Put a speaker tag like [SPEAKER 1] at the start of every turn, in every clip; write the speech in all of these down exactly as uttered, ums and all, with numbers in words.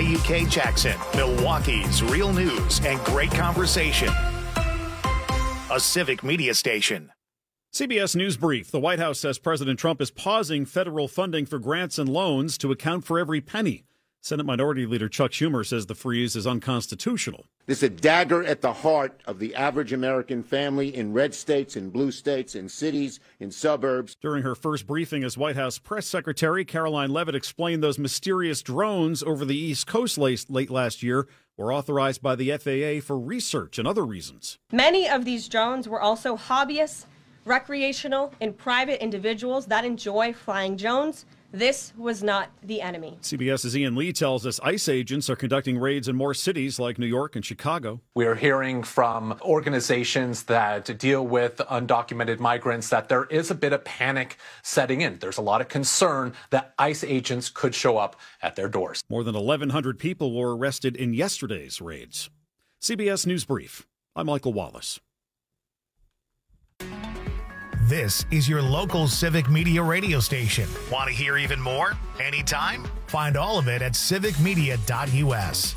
[SPEAKER 1] U K Jackson, Milwaukee's real news and great conversation. A Civic Media station.
[SPEAKER 2] C B S News Brief. The White House says President Trump is pausing federal funding for grants and loans to account for every penny. Senate Minority Leader Chuck Schumer says the freeze is unconstitutional.
[SPEAKER 3] This is a dagger at the heart of the average American family in red states, in blue states, in cities, in suburbs.
[SPEAKER 2] During her first briefing as White House Press Secretary, Caroline Leavitt explained those mysterious drones over the East Coast late, late last year were authorized by the F A A for research and other reasons.
[SPEAKER 4] Many of these drones were also hobbyists, recreational, and private individuals that enjoy flying drones. This was not the enemy.
[SPEAKER 2] CBS's Ian Lee tells us ICE agents are conducting raids in more cities like New York and Chicago.
[SPEAKER 5] We are hearing from organizations that deal with undocumented migrants that there is a bit of panic setting in. There's a lot of concern that ICE agents could show up at their doors.
[SPEAKER 2] More than eleven hundred people were arrested in yesterday's raids. C B S News Brief. I'm Michael Wallace.
[SPEAKER 1] This is your local Civic Media radio station. Want to hear even more? Anytime? Find all of it at civic media dot u s.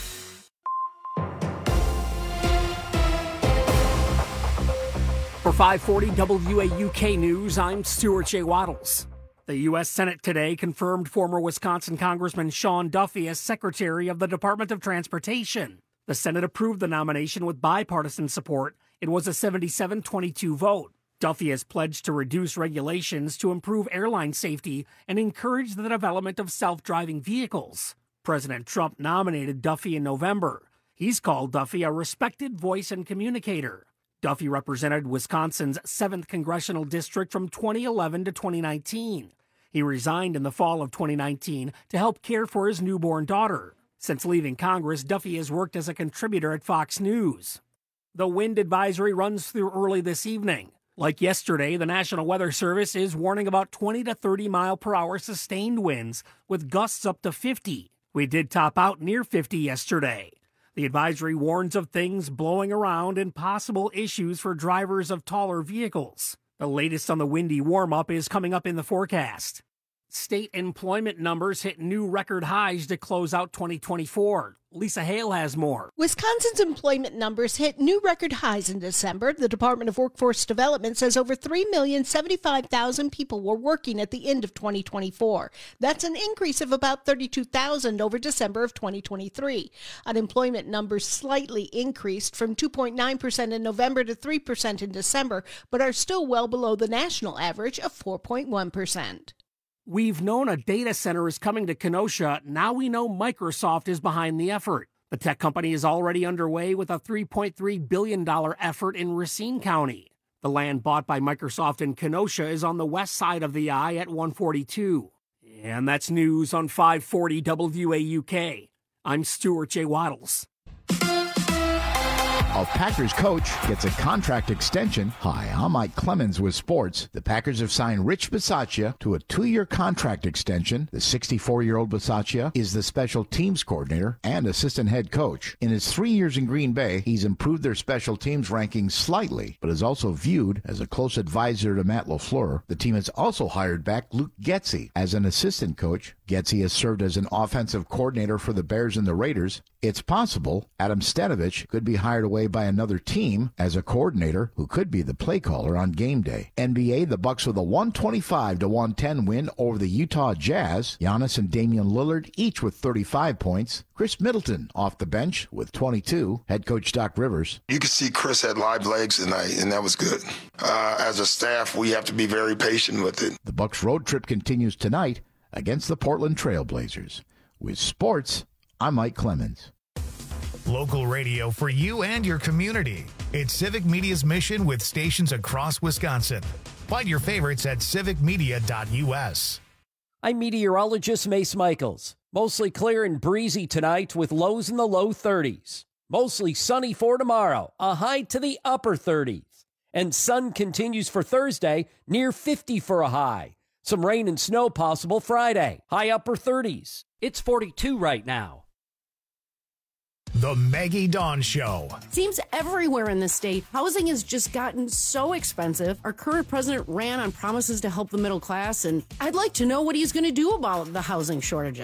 [SPEAKER 6] For five forty W A U K News, I'm Stuart J. Waddles. The U S Senate today confirmed former Wisconsin Congressman Sean Duffy as Secretary of the Department of Transportation. The Senate approved the nomination with bipartisan support. It was a seventy-seven twenty-two vote. Duffy has pledged to reduce regulations to improve airline safety and encourage the development of self-driving vehicles. President Trump nominated Duffy in November. He's called Duffy a respected voice and communicator. Duffy represented Wisconsin's seventh Congressional District from twenty eleven to twenty nineteen. He resigned in the fall of twenty nineteen to help care for his newborn daughter. Since leaving Congress, Duffy has worked as a contributor at Fox News. The wind advisory runs through early this evening. Like yesterday, the National Weather Service is warning about twenty to thirty mile per hour sustained winds with gusts up to fifty. We did top out near fifty yesterday. The advisory warns of things blowing around and possible issues for drivers of taller vehicles. The latest on the windy warm-up is coming up in the forecast. State employment numbers hit new record highs to close out twenty twenty-four. Lisa Hale has more.
[SPEAKER 7] Wisconsin's employment numbers hit new record highs in December. The Department of Workforce Development says over three million seventy-five thousand people were working at the end of twenty twenty-four. That's an increase of about thirty-two thousand over December of twenty twenty-three. Unemployment numbers slightly increased from two point nine percent in November to three percent in December, but are still well below the national average of four point one percent.
[SPEAKER 6] We've known a data center is coming to Kenosha. Now we know Microsoft is behind the effort. The tech company is already underway with a three point three billion dollars effort in Racine County. The land bought by Microsoft in Kenosha is on the west side of the I at one forty-two. And that's news on five forty W A U K. I'm Stuart J. Waddles.
[SPEAKER 8] A Packers coach gets a contract extension. Hi, I'm Mike Clemens with sports. The Packers have signed Rich Bisaccia to a two-year contract extension. The sixty-four-year-old Bisaccia is the special teams coordinator and assistant head coach. In his three years in Green Bay, he's improved their special teams rankings slightly, but is also viewed as a close advisor to Matt LaFleur. The team has also hired back Luke Getsy as an assistant coach. Getsy has served as an offensive coordinator for the Bears and the Raiders. It's possible Adam Stanovich could be hired away by another team as a coordinator who could be the play caller on game day. N B A, the Bucks with a one twenty-five to one ten win over the Utah Jazz. Giannis and Damian Lillard each with thirty-five points. Chris Middleton off the bench with twenty-two. Head coach Doc Rivers.
[SPEAKER 9] You could see Chris had live legs tonight, and that was good. Uh, as a staff, we have to be very patient with it.
[SPEAKER 8] The Bucks road trip continues tonight against the Portland Trail Blazers. With sports, I'm Mike Clemens.
[SPEAKER 1] Local radio for you and your community. It's Civic Media's mission with stations across Wisconsin. Find your favorites at civic media dot u s.
[SPEAKER 10] I'm meteorologist Mace Michaels. Mostly clear and breezy tonight with lows in the low thirties. Mostly sunny for tomorrow, a high to the upper thirties. And sun continues for Thursday, near fifty for a high. Some rain and snow possible Friday, high upper thirties. It's forty-two right now.
[SPEAKER 1] The Maggie Dawn Show.
[SPEAKER 11] Seems everywhere in the state, housing has just gotten so expensive. Our current president ran on promises to help the middle class, and I'd like to know what he's going to do about the housing shortages.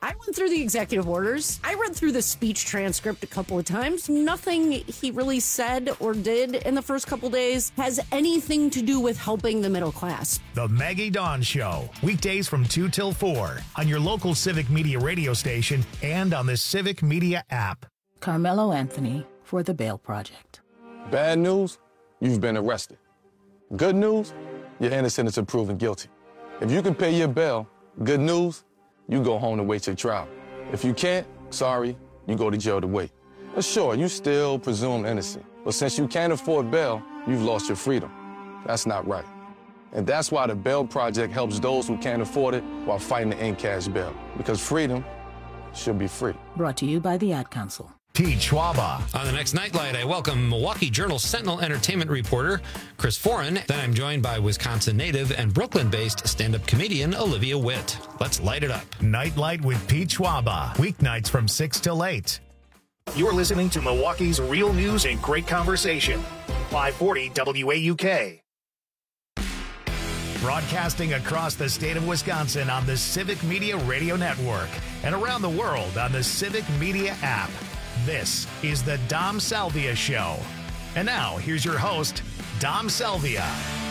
[SPEAKER 11] I went through the executive orders. I read through the speech transcript a couple of times. Nothing he really said or did in the first couple days has anything to do with helping the middle class.
[SPEAKER 1] The Maggie Dawn Show, weekdays from two till four on your local Civic Media radio station and on the Civic Media app.
[SPEAKER 12] Carmelo Anthony for the Bail Project.
[SPEAKER 13] Bad news, you've been arrested. Good news, you're innocent until proven guilty. If you can pay your bail, good news, you go home to wait your trial. If you can't, sorry, you go to jail to wait. But sure, you still presume innocent. But since you can't afford bail, you've lost your freedom. That's not right. And that's why the Bail Project helps those who can't afford it while fighting to end cash bail. Because freedom should be free.
[SPEAKER 12] Brought to you by the Ad Council.
[SPEAKER 1] Pete Schwaba.
[SPEAKER 14] On the next Nightlight, I welcome Milwaukee Journal Sentinel entertainment reporter Chris Foran. Then I'm joined by Wisconsin native and Brooklyn-based stand-up comedian Olivia Witt. Let's light it up.
[SPEAKER 1] Nightlight with Pete Schwaba. Weeknights from six till eight. You're listening to Milwaukee's real news and great conversation. five forty W A U K. Broadcasting across the state of Wisconsin on the Civic Media Radio Network and around the world on the Civic Media app. This is the Dom Salvia Show. And now, here's your host, Dom Salvia.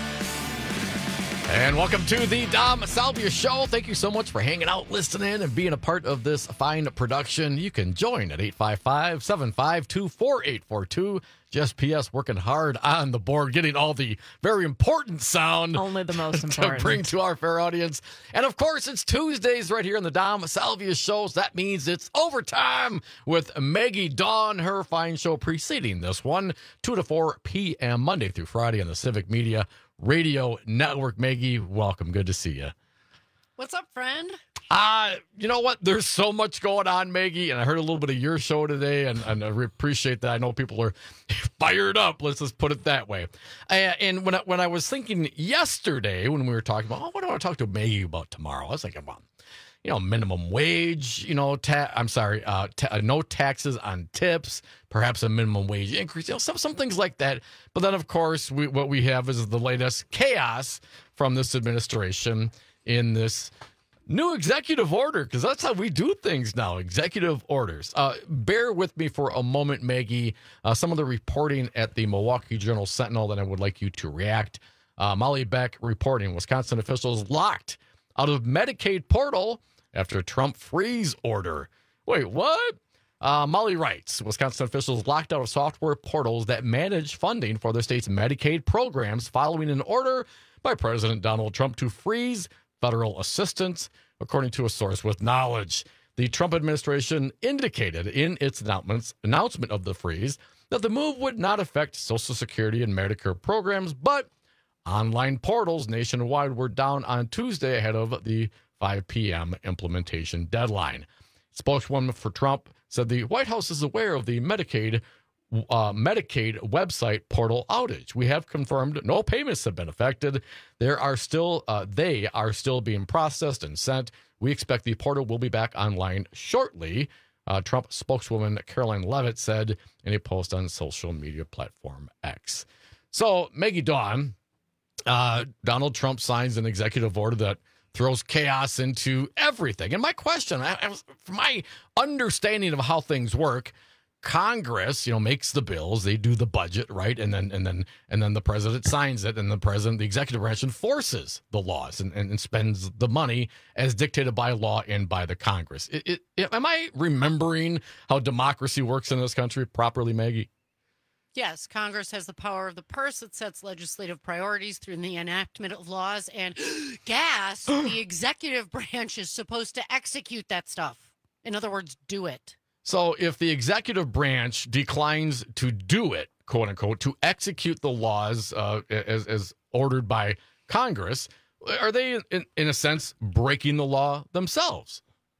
[SPEAKER 15] And welcome to the Dom Salvia Show. Thank you so much for hanging out, listening, and being a part of this fine production. You can join at eight five five, seven five two, four eight four two. Just P S working hard on the board, getting all the very important sound.
[SPEAKER 16] Only the most important.
[SPEAKER 15] To bring to our fair audience. And of course, it's Tuesdays right here on the Dom Salvia Show. So that means it's overtime with Maggie Dawn, her fine show preceding this one, two to four p.m. Monday through Friday on the Civic Media Radio Network. Maggie, welcome. Good to see you.
[SPEAKER 11] What's up, friend?
[SPEAKER 15] Uh, you know what? There's so much going on, Maggie, and I heard a little bit of your show today, and, and I appreciate that. I know people are fired up. Let's just put it that way. Uh, and when I, when I was thinking yesterday, when we were talking about, oh, what do I want to talk to Maggie about tomorrow? I was thinking about, you know, minimum wage, you know, ta- I'm sorry, uh, ta- no taxes on tips, perhaps a minimum wage increase, you know, some, some things like that. But then, of course, we, what we have is the latest chaos from this administration in this new executive order, because that's how we do things now, executive orders. Uh, bear with me for a moment, Maggie. Uh, some of the reporting at the Milwaukee Journal Sentinel that I would like you to react. Uh, Molly Beck reporting, Wisconsin officials locked out of Medicaid portal after Trump freeze order. Wait, what? Uh, Molly writes, Wisconsin officials locked out of software portals that manage funding for the state's Medicaid programs following an order by President Donald Trump to freeze federal assistance, according to a source with knowledge. The Trump administration indicated in its announcements, announcement of the freeze that the move would not affect Social Security and Medicare programs, but online portals nationwide were down on Tuesday ahead of the five p.m. implementation deadline. Spokeswoman for Trump said the White House is aware of the Medicaid Uh, Medicaid website portal outage. We have confirmed no payments have been affected. There are still, uh, they are still being processed and sent. We expect the portal will be back online shortly. Uh, Trump spokeswoman Caroline Levitt said in a post on social media platform X. So, Maggie Dawn, uh, Donald Trump signs an executive order that throws chaos into everything. And my question, I, I was, from my understanding of how things work, Congress, you know, makes the bills, they do the budget, right? And then and then and then the president signs it, and the president, the executive branch, enforces the laws and, and, and spends the money as dictated by law and by the Congress. It, it, it, am I remembering how democracy works in this country properly, Maggie?
[SPEAKER 11] Yes, Congress has the power of the purse. It sets legislative priorities through the enactment of laws. And gas, the executive branch is supposed to execute that stuff. In other words, do it.
[SPEAKER 15] So if the executive branch declines to do it, quote unquote, to execute the laws uh, as, as ordered by Congress, are they, in, in a sense, breaking the law themselves?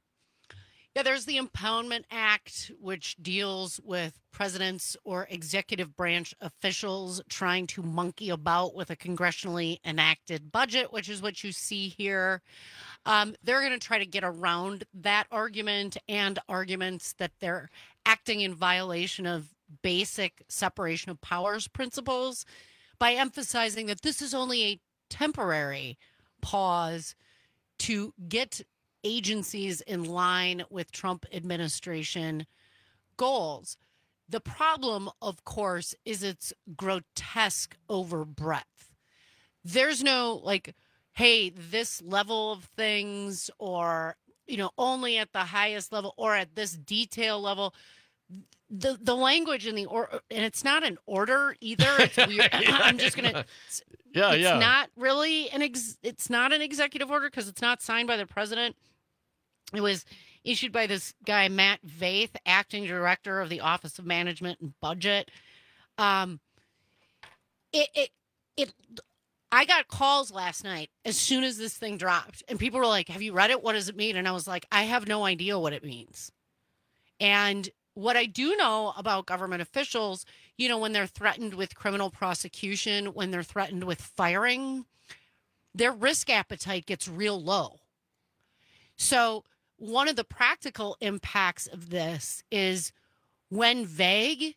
[SPEAKER 11] Yeah, there's the Impoundment Act, which deals with presidents or executive branch officials trying to monkey about with a congressionally enacted budget, which is what you see here. Um, they're going to try to get around that argument and arguments that they're acting in violation of basic separation of powers principles by emphasizing that this is only a temporary pause to get agencies in line with Trump administration goals. The problem, of course, is its grotesque overbreadth. There's no like, hey, this level of things, or, you know, only at the highest level or at this detail level. The the language in the or and it's not an order either. It's weird.
[SPEAKER 15] yeah,
[SPEAKER 11] I'm just gonna.
[SPEAKER 15] Yeah,
[SPEAKER 11] it's
[SPEAKER 15] yeah.
[SPEAKER 11] not really an ex, it's not an executive order because it's not signed by the president. It was issued by this guy Matt Vaith, acting director of the Office of Management and Budget. Um, it it it. I got calls last night as soon as this thing dropped, and people were like, "Have you read it? What does it mean?" And I was like, "I have no idea what it means." And what I do know about government officials, you know, when they're threatened with criminal prosecution, when they're threatened with firing, their risk appetite gets real low. So one of the practical impacts of this is when vague,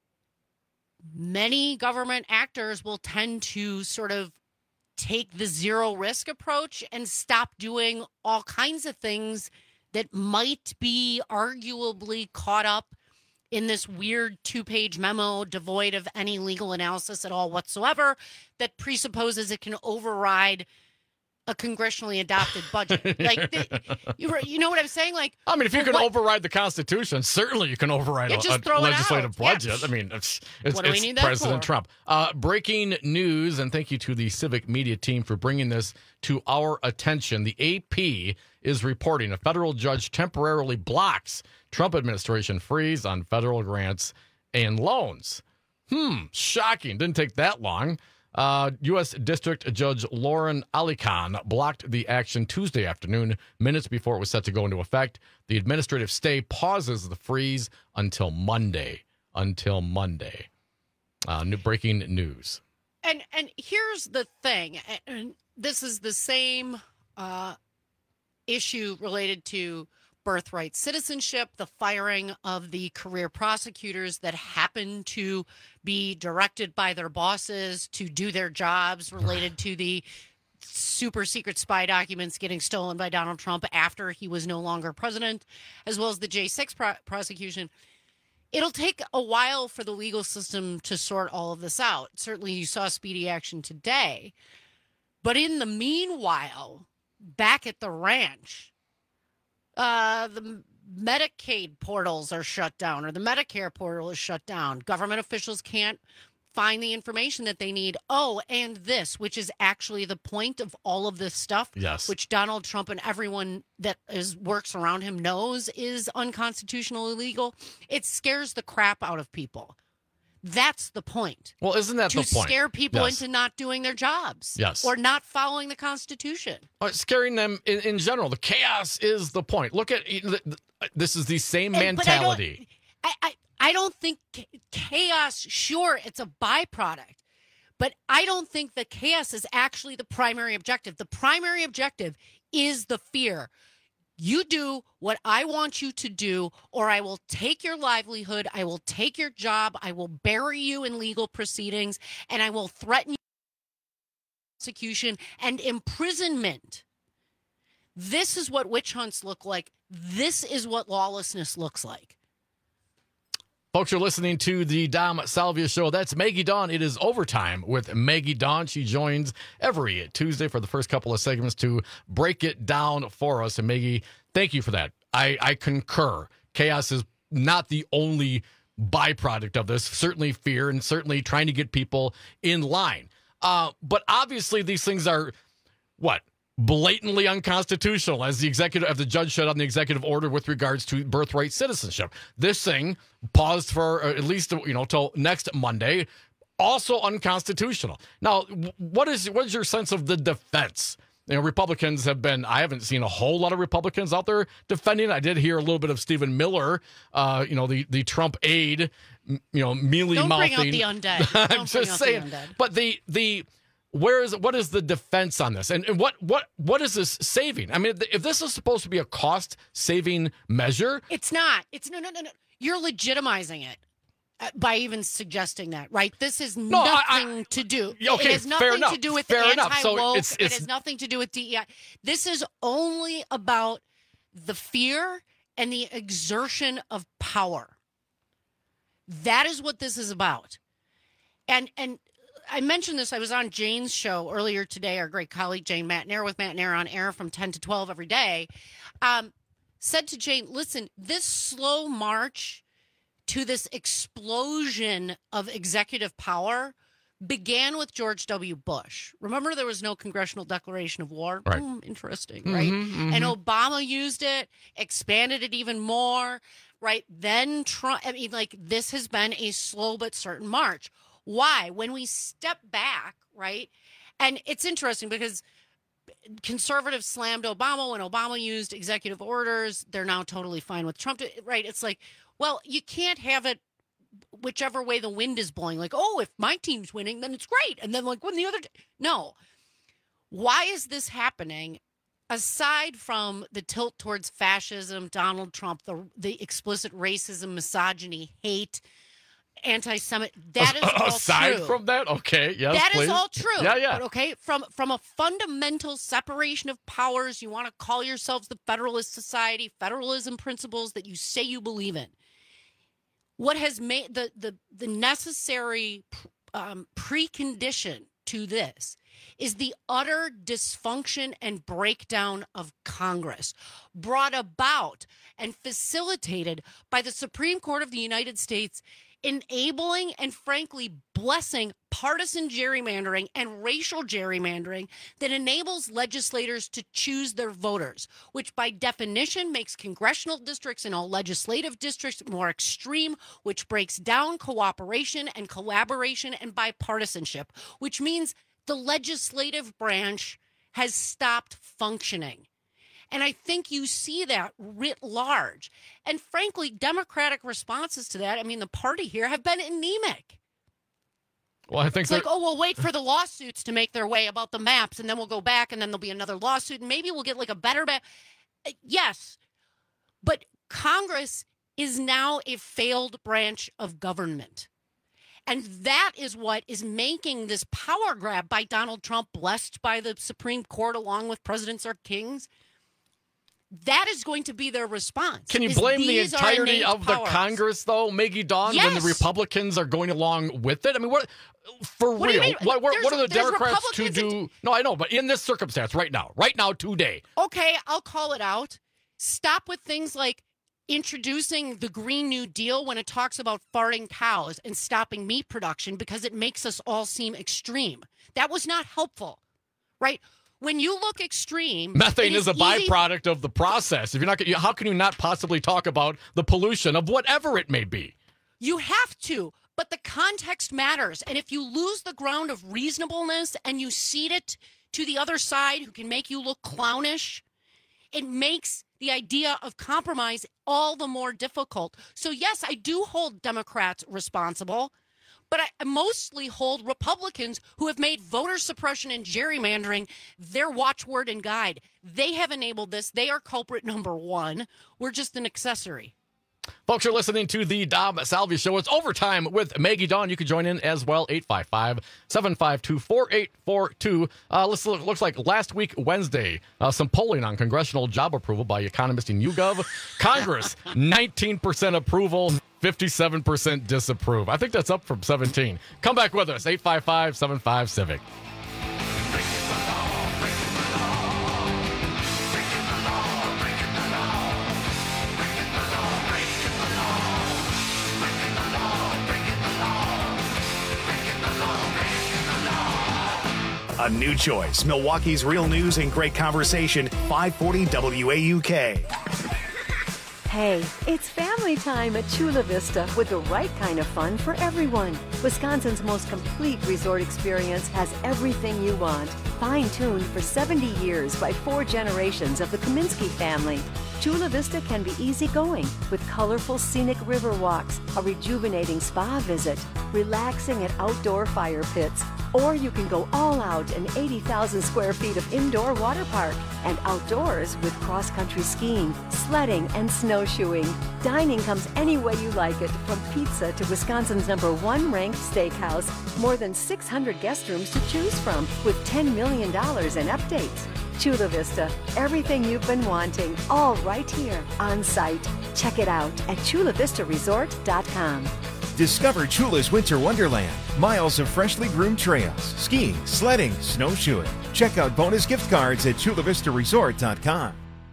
[SPEAKER 11] many government actors will tend to sort of take the zero risk approach and stop doing all kinds of things that might be arguably caught up in this weird two-page memo devoid of any legal analysis at all whatsoever that presupposes it can override a congressionally adopted budget. Like, the, you, you know what I'm saying? Like,
[SPEAKER 15] I mean, if you can
[SPEAKER 11] what,
[SPEAKER 15] override the Constitution, certainly you can override
[SPEAKER 11] yeah,
[SPEAKER 15] a,
[SPEAKER 11] just
[SPEAKER 15] a
[SPEAKER 11] throw it
[SPEAKER 15] legislative
[SPEAKER 11] out.
[SPEAKER 15] budget.
[SPEAKER 11] Yeah.
[SPEAKER 15] I mean, it's, it's,
[SPEAKER 11] What do we
[SPEAKER 15] it's
[SPEAKER 11] need that
[SPEAKER 15] President
[SPEAKER 11] for?
[SPEAKER 15] Trump. Uh, breaking news, and thank you to the Civic Media team for bringing this to our attention. The A P is reporting a federal judge temporarily blocks Trump administration freeze on federal grants and loans. Hmm, shocking. Didn't take that long. Uh, U S District Judge Lauren Alican blocked the action Tuesday afternoon, minutes before it was set to go into effect. The administrative stay pauses the freeze until Monday. Until Monday. Uh, new breaking news.
[SPEAKER 11] And and here's the thing, and this is the same uh, issue related to birthright citizenship, the firing of the career prosecutors that happen to be directed by their bosses to do their jobs related to the super secret spy documents getting stolen by Donald Trump after he was no longer president, as well as the J six pro- prosecution. It'll take a while for the legal system to sort all of this out. Certainly you saw speedy action today. But in the meanwhile, back at the ranch, Uh, the Medicaid portals are shut down, or the Medicare portal is shut down. Government officials can't find the information that they need. Oh, and this, which is actually the point of all of this stuff,
[SPEAKER 15] yes,
[SPEAKER 11] which Donald Trump and everyone that is works around him knows is unconstitutional, illegal. It scares the crap out of people. That's the point.
[SPEAKER 15] Well, isn't that
[SPEAKER 11] to
[SPEAKER 15] the point?
[SPEAKER 11] To scare people
[SPEAKER 15] Yes.
[SPEAKER 11] into not doing their jobs.
[SPEAKER 15] Yes.
[SPEAKER 11] Or not following the Constitution.
[SPEAKER 15] Uh, scaring them in, in general. The chaos is the point. Look at this is the same
[SPEAKER 11] And- but I don't-
[SPEAKER 15] mentality.
[SPEAKER 11] I, I, I don't think cha- chaos, sure, it's a byproduct, but I don't think the chaos is actually the primary objective. The primary objective is the fear. You do what I want you to do, or I will take your livelihood, I will take your job, I will bury you in legal proceedings, and I will threaten you with prosecution and imprisonment. This is what witch hunts look like. This is what lawlessness looks like.
[SPEAKER 15] Folks, you're listening to the Dom Salvia Show. That's Maggie Dawn. It is overtime with Maggie Dawn. She joins every Tuesday for the first couple of segments to break it down for us. And Maggie, thank you for that. I, I concur. Chaos is not the only byproduct of this. Certainly fear and certainly trying to get people in line. Uh, but obviously these things are, what? blatantly unconstitutional, as the executive, as the judge shut down the executive order with regards to birthright citizenship. This thing paused for uh, at least you know till next Monday. Also unconstitutional. Now, what is what is your sense of the defense? You know, Republicans have been. I haven't seen a whole lot of Republicans out there defending it. I did hear a little bit of Stephen Miller, uh, you know, the the Trump aide, you know, mealy
[SPEAKER 11] Don't
[SPEAKER 15] mouthing.
[SPEAKER 11] bring out the undead. Don't
[SPEAKER 15] I'm
[SPEAKER 11] bring
[SPEAKER 15] just
[SPEAKER 11] out
[SPEAKER 15] saying.
[SPEAKER 11] the undead.
[SPEAKER 15] But the the. Where is what is the defense on this, and, and what what what is this saving? I mean, if this is supposed to be a cost saving measure,
[SPEAKER 11] It's not. It's no, no, no, no. You're legitimizing it. by even suggesting that, right? This has
[SPEAKER 15] No,
[SPEAKER 11] nothing
[SPEAKER 15] I- I-
[SPEAKER 11] to do.
[SPEAKER 15] Okay,
[SPEAKER 11] it has
[SPEAKER 15] fair
[SPEAKER 11] nothing
[SPEAKER 15] enough.
[SPEAKER 11] to do with
[SPEAKER 15] Fair enough. So
[SPEAKER 11] anti-woke.
[SPEAKER 15] it's-
[SPEAKER 11] It
[SPEAKER 15] it's-
[SPEAKER 11] has nothing to do with D E I. This is only about the fear and the exertion of power. That is what this is about. And and I mentioned this. I was on Jane's show earlier today. Our great colleague Jane Matnair with Matnair on air from ten to twelve every day. Um, said to Jane, listen, this slow march to this explosion of executive power began with George W. Bush. Remember, there was no congressional declaration of war?
[SPEAKER 15] Right.
[SPEAKER 11] Mm, interesting, right?
[SPEAKER 15] Mhm,
[SPEAKER 11] And
[SPEAKER 15] mhm.
[SPEAKER 11] Obama used it, expanded it even more, right? Then Trump, I mean, like, this has been a slow but certain march. Why? When we step back, right? And it's interesting because conservatives slammed Obama when Obama used executive orders. They're now totally fine with Trump, right? It's like, well, you can't have it whichever way the wind is blowing. Like, oh, if my team's winning, then it's great. And then, like, when the other t- no. Why is this happening? Aside from the tilt towards fascism, Donald Trump, the the explicit racism, misogyny, hate, anti-Semitic, that is all
[SPEAKER 15] Aside
[SPEAKER 11] true.
[SPEAKER 15] from that, okay, yes,
[SPEAKER 11] That is
[SPEAKER 15] please.
[SPEAKER 11] all true.
[SPEAKER 15] Yeah, yeah.
[SPEAKER 11] But okay, from from a fundamental separation of powers, you want to call yourselves the Federalist Society, federalism principles that you say you believe in. What has made the the the necessary um, precondition to this is the utter dysfunction and breakdown of Congress, brought about and facilitated by the Supreme Court of the United States, enabling and frankly blessing partisan gerrymandering and racial gerrymandering that enables legislators to choose their voters, which by definition makes congressional districts and all legislative districts more extreme, which breaks down cooperation and collaboration and bipartisanship, which means the legislative branch has stopped functioning. And I think you see that writ large. And frankly, Democratic responses to that, I mean, the party here have been anemic.
[SPEAKER 15] Well, I think
[SPEAKER 11] It's
[SPEAKER 15] they're-
[SPEAKER 11] like, oh, we'll wait for the lawsuits to make their way about the maps, and then we'll go back, and then there'll be another lawsuit, and maybe we'll get like a better map. Uh, Yes, but Congress is now a failed branch of government. And that is what is making this power grab by Donald Trump, blessed by the Supreme Court along with presidents or kings. That is going to be their response.
[SPEAKER 15] Can you
[SPEAKER 11] is
[SPEAKER 15] blame the
[SPEAKER 11] these are
[SPEAKER 15] entirety
[SPEAKER 11] innate
[SPEAKER 15] of the
[SPEAKER 11] powers.
[SPEAKER 15] Congress, though, Maggie Dawn, when the
[SPEAKER 11] Yes.
[SPEAKER 15] Republicans are going along with it? I mean, what for
[SPEAKER 11] What do you
[SPEAKER 15] real?
[SPEAKER 11] mean?
[SPEAKER 15] What, what,
[SPEAKER 11] There's-
[SPEAKER 15] what are the
[SPEAKER 11] there's
[SPEAKER 15] Democrats to
[SPEAKER 11] Republicans
[SPEAKER 15] do? No, I know, but in this circumstance, right now, right now, today,
[SPEAKER 11] Okay, I'll call it out. Stop with things like introducing the Green New Deal when it talks about farting cows and stopping meat production because it makes us all seem extreme. That was not helpful, right? When you look extreme,
[SPEAKER 15] methane
[SPEAKER 11] it
[SPEAKER 15] is a
[SPEAKER 11] easy-
[SPEAKER 15] byproduct of the process. If you're not, how can you not possibly talk about the pollution of whatever it may be?
[SPEAKER 11] You have to, but the context matters. And if you lose the ground of reasonableness and you cede it to the other side who can make you look clownish, it makes the idea of compromise all the more difficult. So, yes, I do hold Democrats responsible, but I mostly hold Republicans who have made voter suppression and gerrymandering their watchword and guide. They have enabled this. They are culprit number one. We're just an accessory.
[SPEAKER 15] Folks, you're listening to the Dom Salvi Show. It's Overtime with Maggie Dawn. You can join in as well, eight five five, seven five two, four eight four two. Uh, looks, looks like last week, Wednesday, uh, some polling on congressional job approval by economists in YouGov. Congress, nineteen percent approval, fifty-seven percent disapprove. I think that's up from seventeen. Come back with us, eight five five, seven five, Civic.
[SPEAKER 1] A new choice. Milwaukee's real news and great conversation. five forty W A U K.
[SPEAKER 16] Hey, it's family time at Chula Vista with the right kind of fun for everyone. Wisconsin's most complete resort experience has everything you want. Fine-tuned for seventy years by four generations of the Kaminsky family. Chula Vista can be easygoing with colorful scenic river walks, a rejuvenating spa visit, relaxing at outdoor fire pits, Or you can go all out in eighty thousand square feet of indoor water park and outdoors with cross-country skiing, sledding, and snowshoeing. Dining comes any way you like it, from pizza to Wisconsin's number one ranked steakhouse. More than six hundred guest rooms to choose from with ten million dollars in updates. Chula Vista, everything you've been wanting, all right here on site. Check it out at chula vista resort dot com.
[SPEAKER 17] Discover Chula's Winter Wonderland. Miles of freshly groomed trails, skiing, sledding, snowshoeing. Check out bonus gift cards at chula vista resort dot com.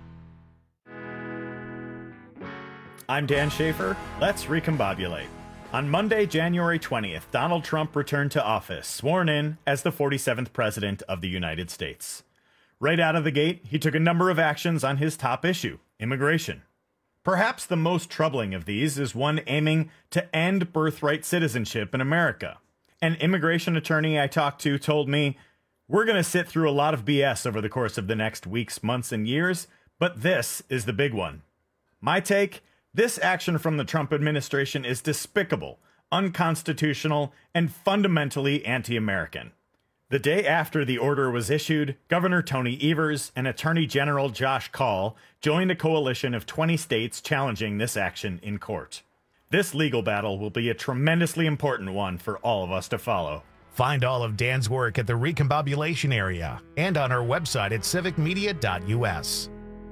[SPEAKER 18] I'm Dan Schaefer. Let's recombobulate. On Monday, January twentieth, Donald Trump returned to office, sworn in as the forty-seventh President of the United States. Right out of the gate, he took a number of actions on his top issue, immigration. Perhaps the most troubling of these is one aiming to end birthright citizenship in America. An immigration attorney I talked to told me, "We're going to sit through a lot of B S over the course of the next weeks, months, and years, but this is the big one." My take? This action from the Trump administration is despicable, unconstitutional, and fundamentally anti-American. The day after the order was issued, Governor Tony Evers and Attorney General Josh Kaul joined a coalition of twenty states challenging this action in court. This legal battle will be a tremendously important one for all of us to follow.
[SPEAKER 1] Find all of Dan's work at the Recombobulation Area and on our website at civic media dot u s.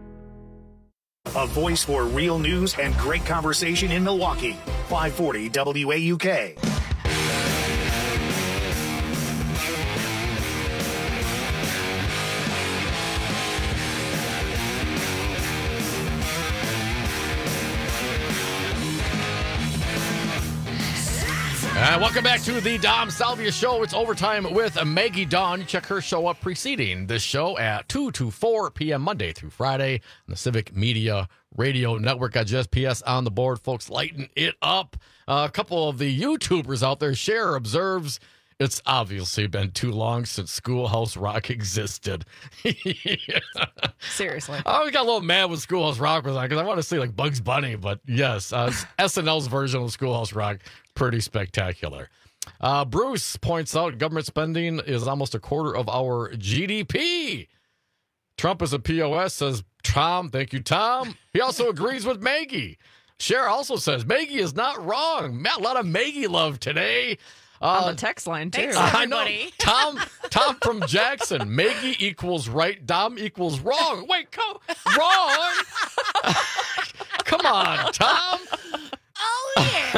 [SPEAKER 1] A voice for real news and great conversation in Milwaukee. five forty W A U K.
[SPEAKER 15] And welcome back to the Dom Salvia Show. It's Overtime with Maggie Dawn. Check her show up preceding this show at two to four p.m. Monday through Friday on the Civic Media Radio Network. Got just P S on the board, folks, lighting it up. Uh, a couple of the YouTubers out there, Cher observes, it's obviously been too long since Schoolhouse Rock existed.
[SPEAKER 19] Seriously.
[SPEAKER 15] I always got a little mad when Schoolhouse Rock was on because I want to see like Bugs Bunny, but yes, uh, S N L's version of Schoolhouse Rock, pretty spectacular. Uh, Bruce points out government spending is almost a quarter of our G D P. Trump is a P O S, says Tom. Thank you, Tom. He also agrees with Maggie. Cher also says Maggie is not wrong. A lot of Maggie love today. Uh,
[SPEAKER 19] on the text line, too.
[SPEAKER 15] Thanks, I know. Tom Tom from Jackson. Maggie equals right. Dom equals wrong. Wait, come wrong. Come on, Tom.
[SPEAKER 11] Oh,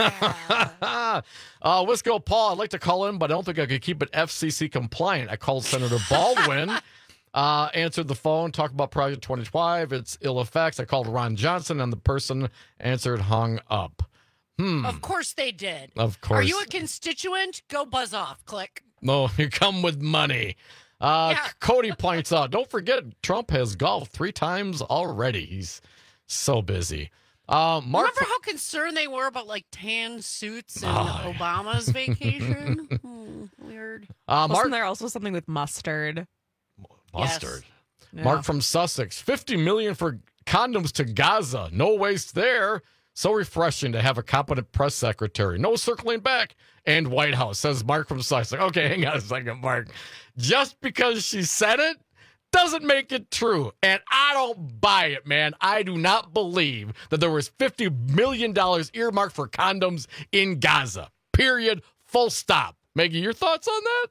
[SPEAKER 11] yeah.
[SPEAKER 15] uh, Wisco Paul, I'd like to call in, but I don't think I could keep it F C C compliant. I called Senator Baldwin, uh, answered the phone, talked about Project twenty-five, its ill effects. I called Ron Johnson, and the person answered, hung up. Hmm.
[SPEAKER 11] Of course they did.
[SPEAKER 15] Of course.
[SPEAKER 11] Are you a constituent? Go buzz off. Click.
[SPEAKER 15] No, you come with money. Uh,
[SPEAKER 11] Yeah.
[SPEAKER 15] Cody points out, don't forget, Trump has golfed three times already. He's so busy. Uh, Mark
[SPEAKER 11] Remember how concerned they were about like tan suits and
[SPEAKER 15] Oh,
[SPEAKER 11] Obama's vacation? Hmm, weird.
[SPEAKER 15] Uh, Mark-
[SPEAKER 19] Wasn't there also something with mustard?
[SPEAKER 15] Mustard.
[SPEAKER 19] Yeah.
[SPEAKER 15] Mark from Sussex, fifty million dollars for condoms to Gaza. No waste there. So refreshing to have a competent press secretary. No circling back. And White House, says Mark from Sussex. Okay, hang on a second, Mark. Just because she said it doesn't make it true. And I don't buy it, man. I do not believe that there was fifty million dollars earmarked for condoms in Gaza. Period. Full stop. Maggie, your thoughts on that?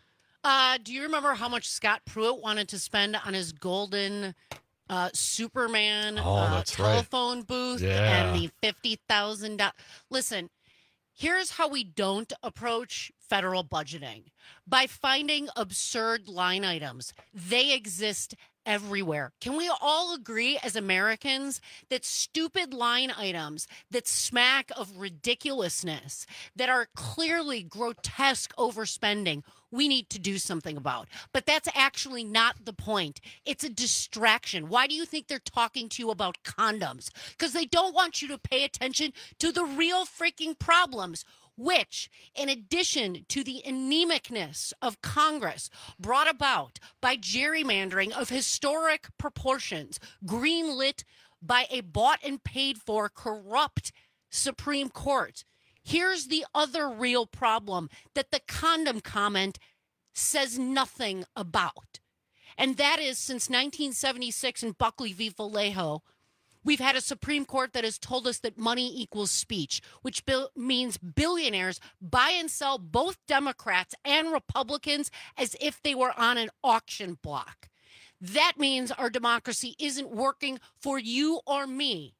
[SPEAKER 11] Uh, do you remember how much Scott Pruitt wanted to spend on his golden uh, Superman
[SPEAKER 15] Oh,
[SPEAKER 11] uh,
[SPEAKER 15] that's right.
[SPEAKER 11] telephone booth
[SPEAKER 15] Yeah.
[SPEAKER 11] and the fifty thousand dollars? Listen, here's how we don't approach federal budgeting. By finding absurd line items. They exist everywhere. Can we all agree as Americans that stupid line items that smack of ridiculousness, that are clearly grotesque overspending, we need to do something about? But that's actually not the point. It's a distraction. Why do you think they're talking to you about condoms? Because they don't want you to pay attention to the real freaking problems, which, in addition to the anemicness of Congress brought about by gerrymandering of historic proportions, greenlit by a bought and paid for corrupt Supreme Court. Here's the other real problem that the condom comment says nothing about. And that is since nineteen seventy-six in Buckley v. Vallejo, we've had a Supreme Court that has told us that money equals speech, which bil- means billionaires buy and sell both Democrats and Republicans as if they were on an auction block. That means our democracy isn't working for you or me.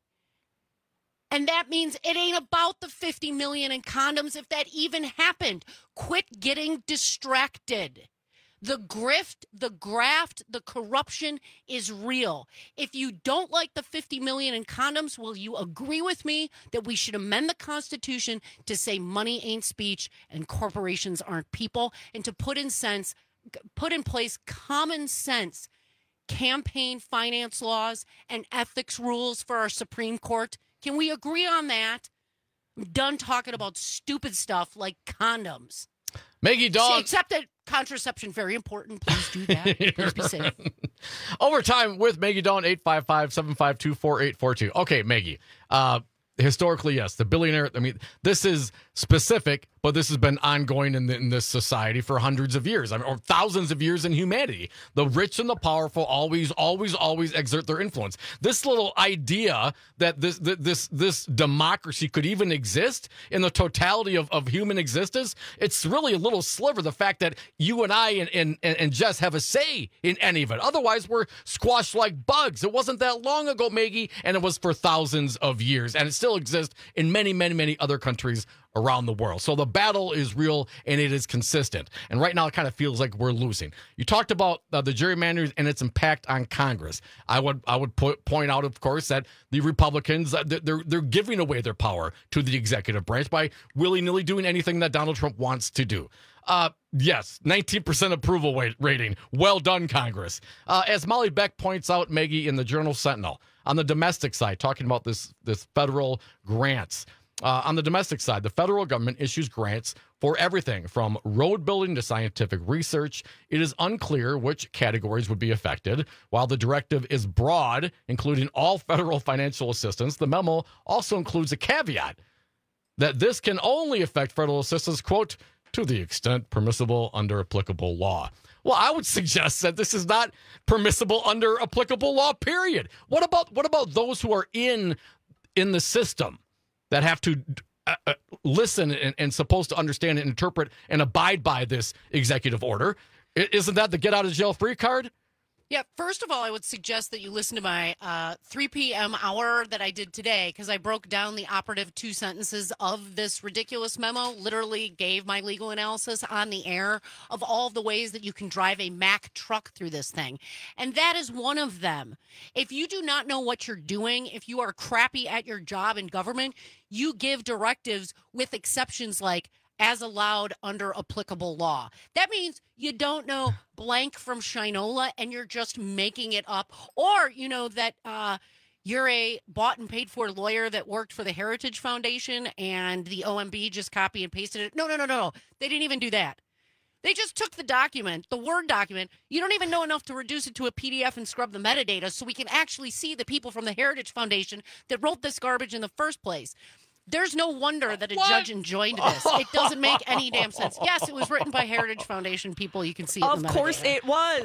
[SPEAKER 11] And that means it ain't about the fifty million in condoms if that even happened. Quit getting distracted. The grift, the graft, the corruption is real. If you don't like the fifty million in condoms, will you agree with me that we should amend the Constitution to say money ain't speech and corporations aren't people, and to put in sense, put in place common sense campaign finance laws and ethics rules for our Supreme Court? Can we agree on that? I'm done talking about stupid stuff like condoms.
[SPEAKER 15] Maggie Dawn.
[SPEAKER 11] Except that contraception, very important. Please do that. Please be safe.
[SPEAKER 15] Overtime with Maggie Dawn, eight five five, seven five two, four eight four two. Okay, Maggie. Uh, historically, yes, the billionaire, I mean, this is specific, but this has been ongoing in, the, in this society for hundreds of years, I mean, or thousands of years in humanity. The rich and the powerful always, always, always exert their influence. This little idea that this this this democracy could even exist in the totality of, of human existence, it's really a little sliver, the fact that you and I and, and, and Jess have a say in any of it. Otherwise, we're squashed like bugs. It wasn't that long ago, Maggie, and it was for thousands of years, and it still exists in many, many, many other countries around the world. So the battle is real and it is consistent. And right now it kind of feels like we're losing. You talked about uh, the gerrymandering and its impact on Congress. I would I would put, point out, of course, that the Republicans, uh, they're they're giving away their power to the executive branch by willy-nilly doing anything that Donald Trump wants to do. Uh, yes, nineteen percent approval weight rating. Well done, Congress. Uh, as Molly Beck points out, Maggie, in the Journal Sentinel, on the domestic side, talking about this, this federal grants. Uh, on the domestic side, the federal government issues grants for everything from road building to scientific research. It is unclear which categories would be affected. While the directive is broad, including all federal financial assistance, the memo also includes a caveat that this can only affect federal assistance, quote, to the extent permissible under applicable law. Well, I would suggest that this is not permissible under applicable law, period. What about what about those who are in in the system that have to uh, uh, listen and, and supposed to understand and interpret and abide by this executive order? I, isn't that the get out of jail free card?
[SPEAKER 11] Yeah, first of all, I would suggest that you listen to my uh, three p.m. hour that I did today, because I broke down the operative two sentences of this ridiculous memo, literally gave my legal analysis on the air of all of the ways that you can drive a Mack truck through this thing. And that is one of them. If you do not know what you're doing, if you are crappy at your job in government, you give directives with exceptions like, as allowed under applicable law. That means you don't know blank from Shinola and you're just making it up. Or, you know, that uh, you're a bought and paid for lawyer that worked for the Heritage Foundation and the O M B just copy and pasted it. No, no, no, no. They didn't even do that. They just took the document, the Word document. You don't even know enough to reduce it to a P D F and scrub the metadata so we can actually see the people from the Heritage Foundation that wrote this garbage in the first place. There's no wonder that a
[SPEAKER 19] What?
[SPEAKER 11] judge enjoined this. It doesn't make any damn sense. Yes, it was written by Heritage Foundation people. You can see it
[SPEAKER 19] Of
[SPEAKER 11] in the
[SPEAKER 19] course
[SPEAKER 11] metadata.
[SPEAKER 19] it was.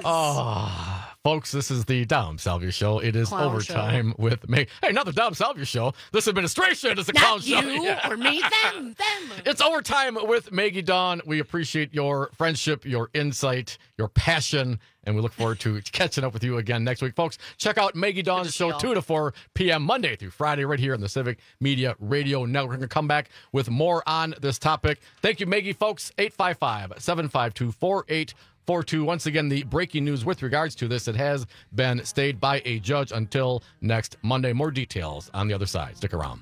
[SPEAKER 15] Oh, folks, this is the Dom Salvia Show. It is
[SPEAKER 11] Clown
[SPEAKER 15] overtime
[SPEAKER 11] show.
[SPEAKER 15] with me. Hey, not the Dom Salvia Show. This administration is a
[SPEAKER 11] Not
[SPEAKER 15] clown show.
[SPEAKER 11] you
[SPEAKER 15] Yeah.
[SPEAKER 11] or me, them, them.
[SPEAKER 15] It's overtime with Maggie Dawn. We appreciate your friendship, your insight, your passion, and we look forward to catching up with you again next week. Folks, check out Maggie Dawn's show two to four p.m. Monday through Friday right here on the Civic Media Radio Network. We're going to come back with more on this topic. Thank you, Maggie, folks. eight five five, seven five two, four eight four two. Once again, the breaking news with regards to this, it has been stayed by a judge until next Monday. More details on the other side. Stick around.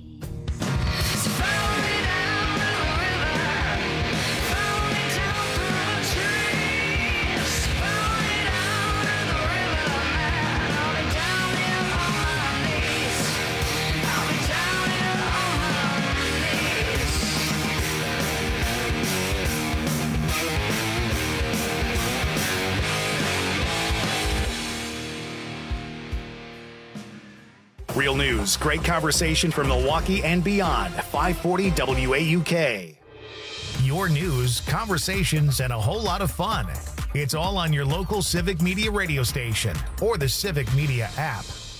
[SPEAKER 1] Real news, great conversation from Milwaukee and beyond. five forty W A U K. You're your news, conversations, and a whole lot of fun. It's all on your local Civic Media radio station or the Civic Media app.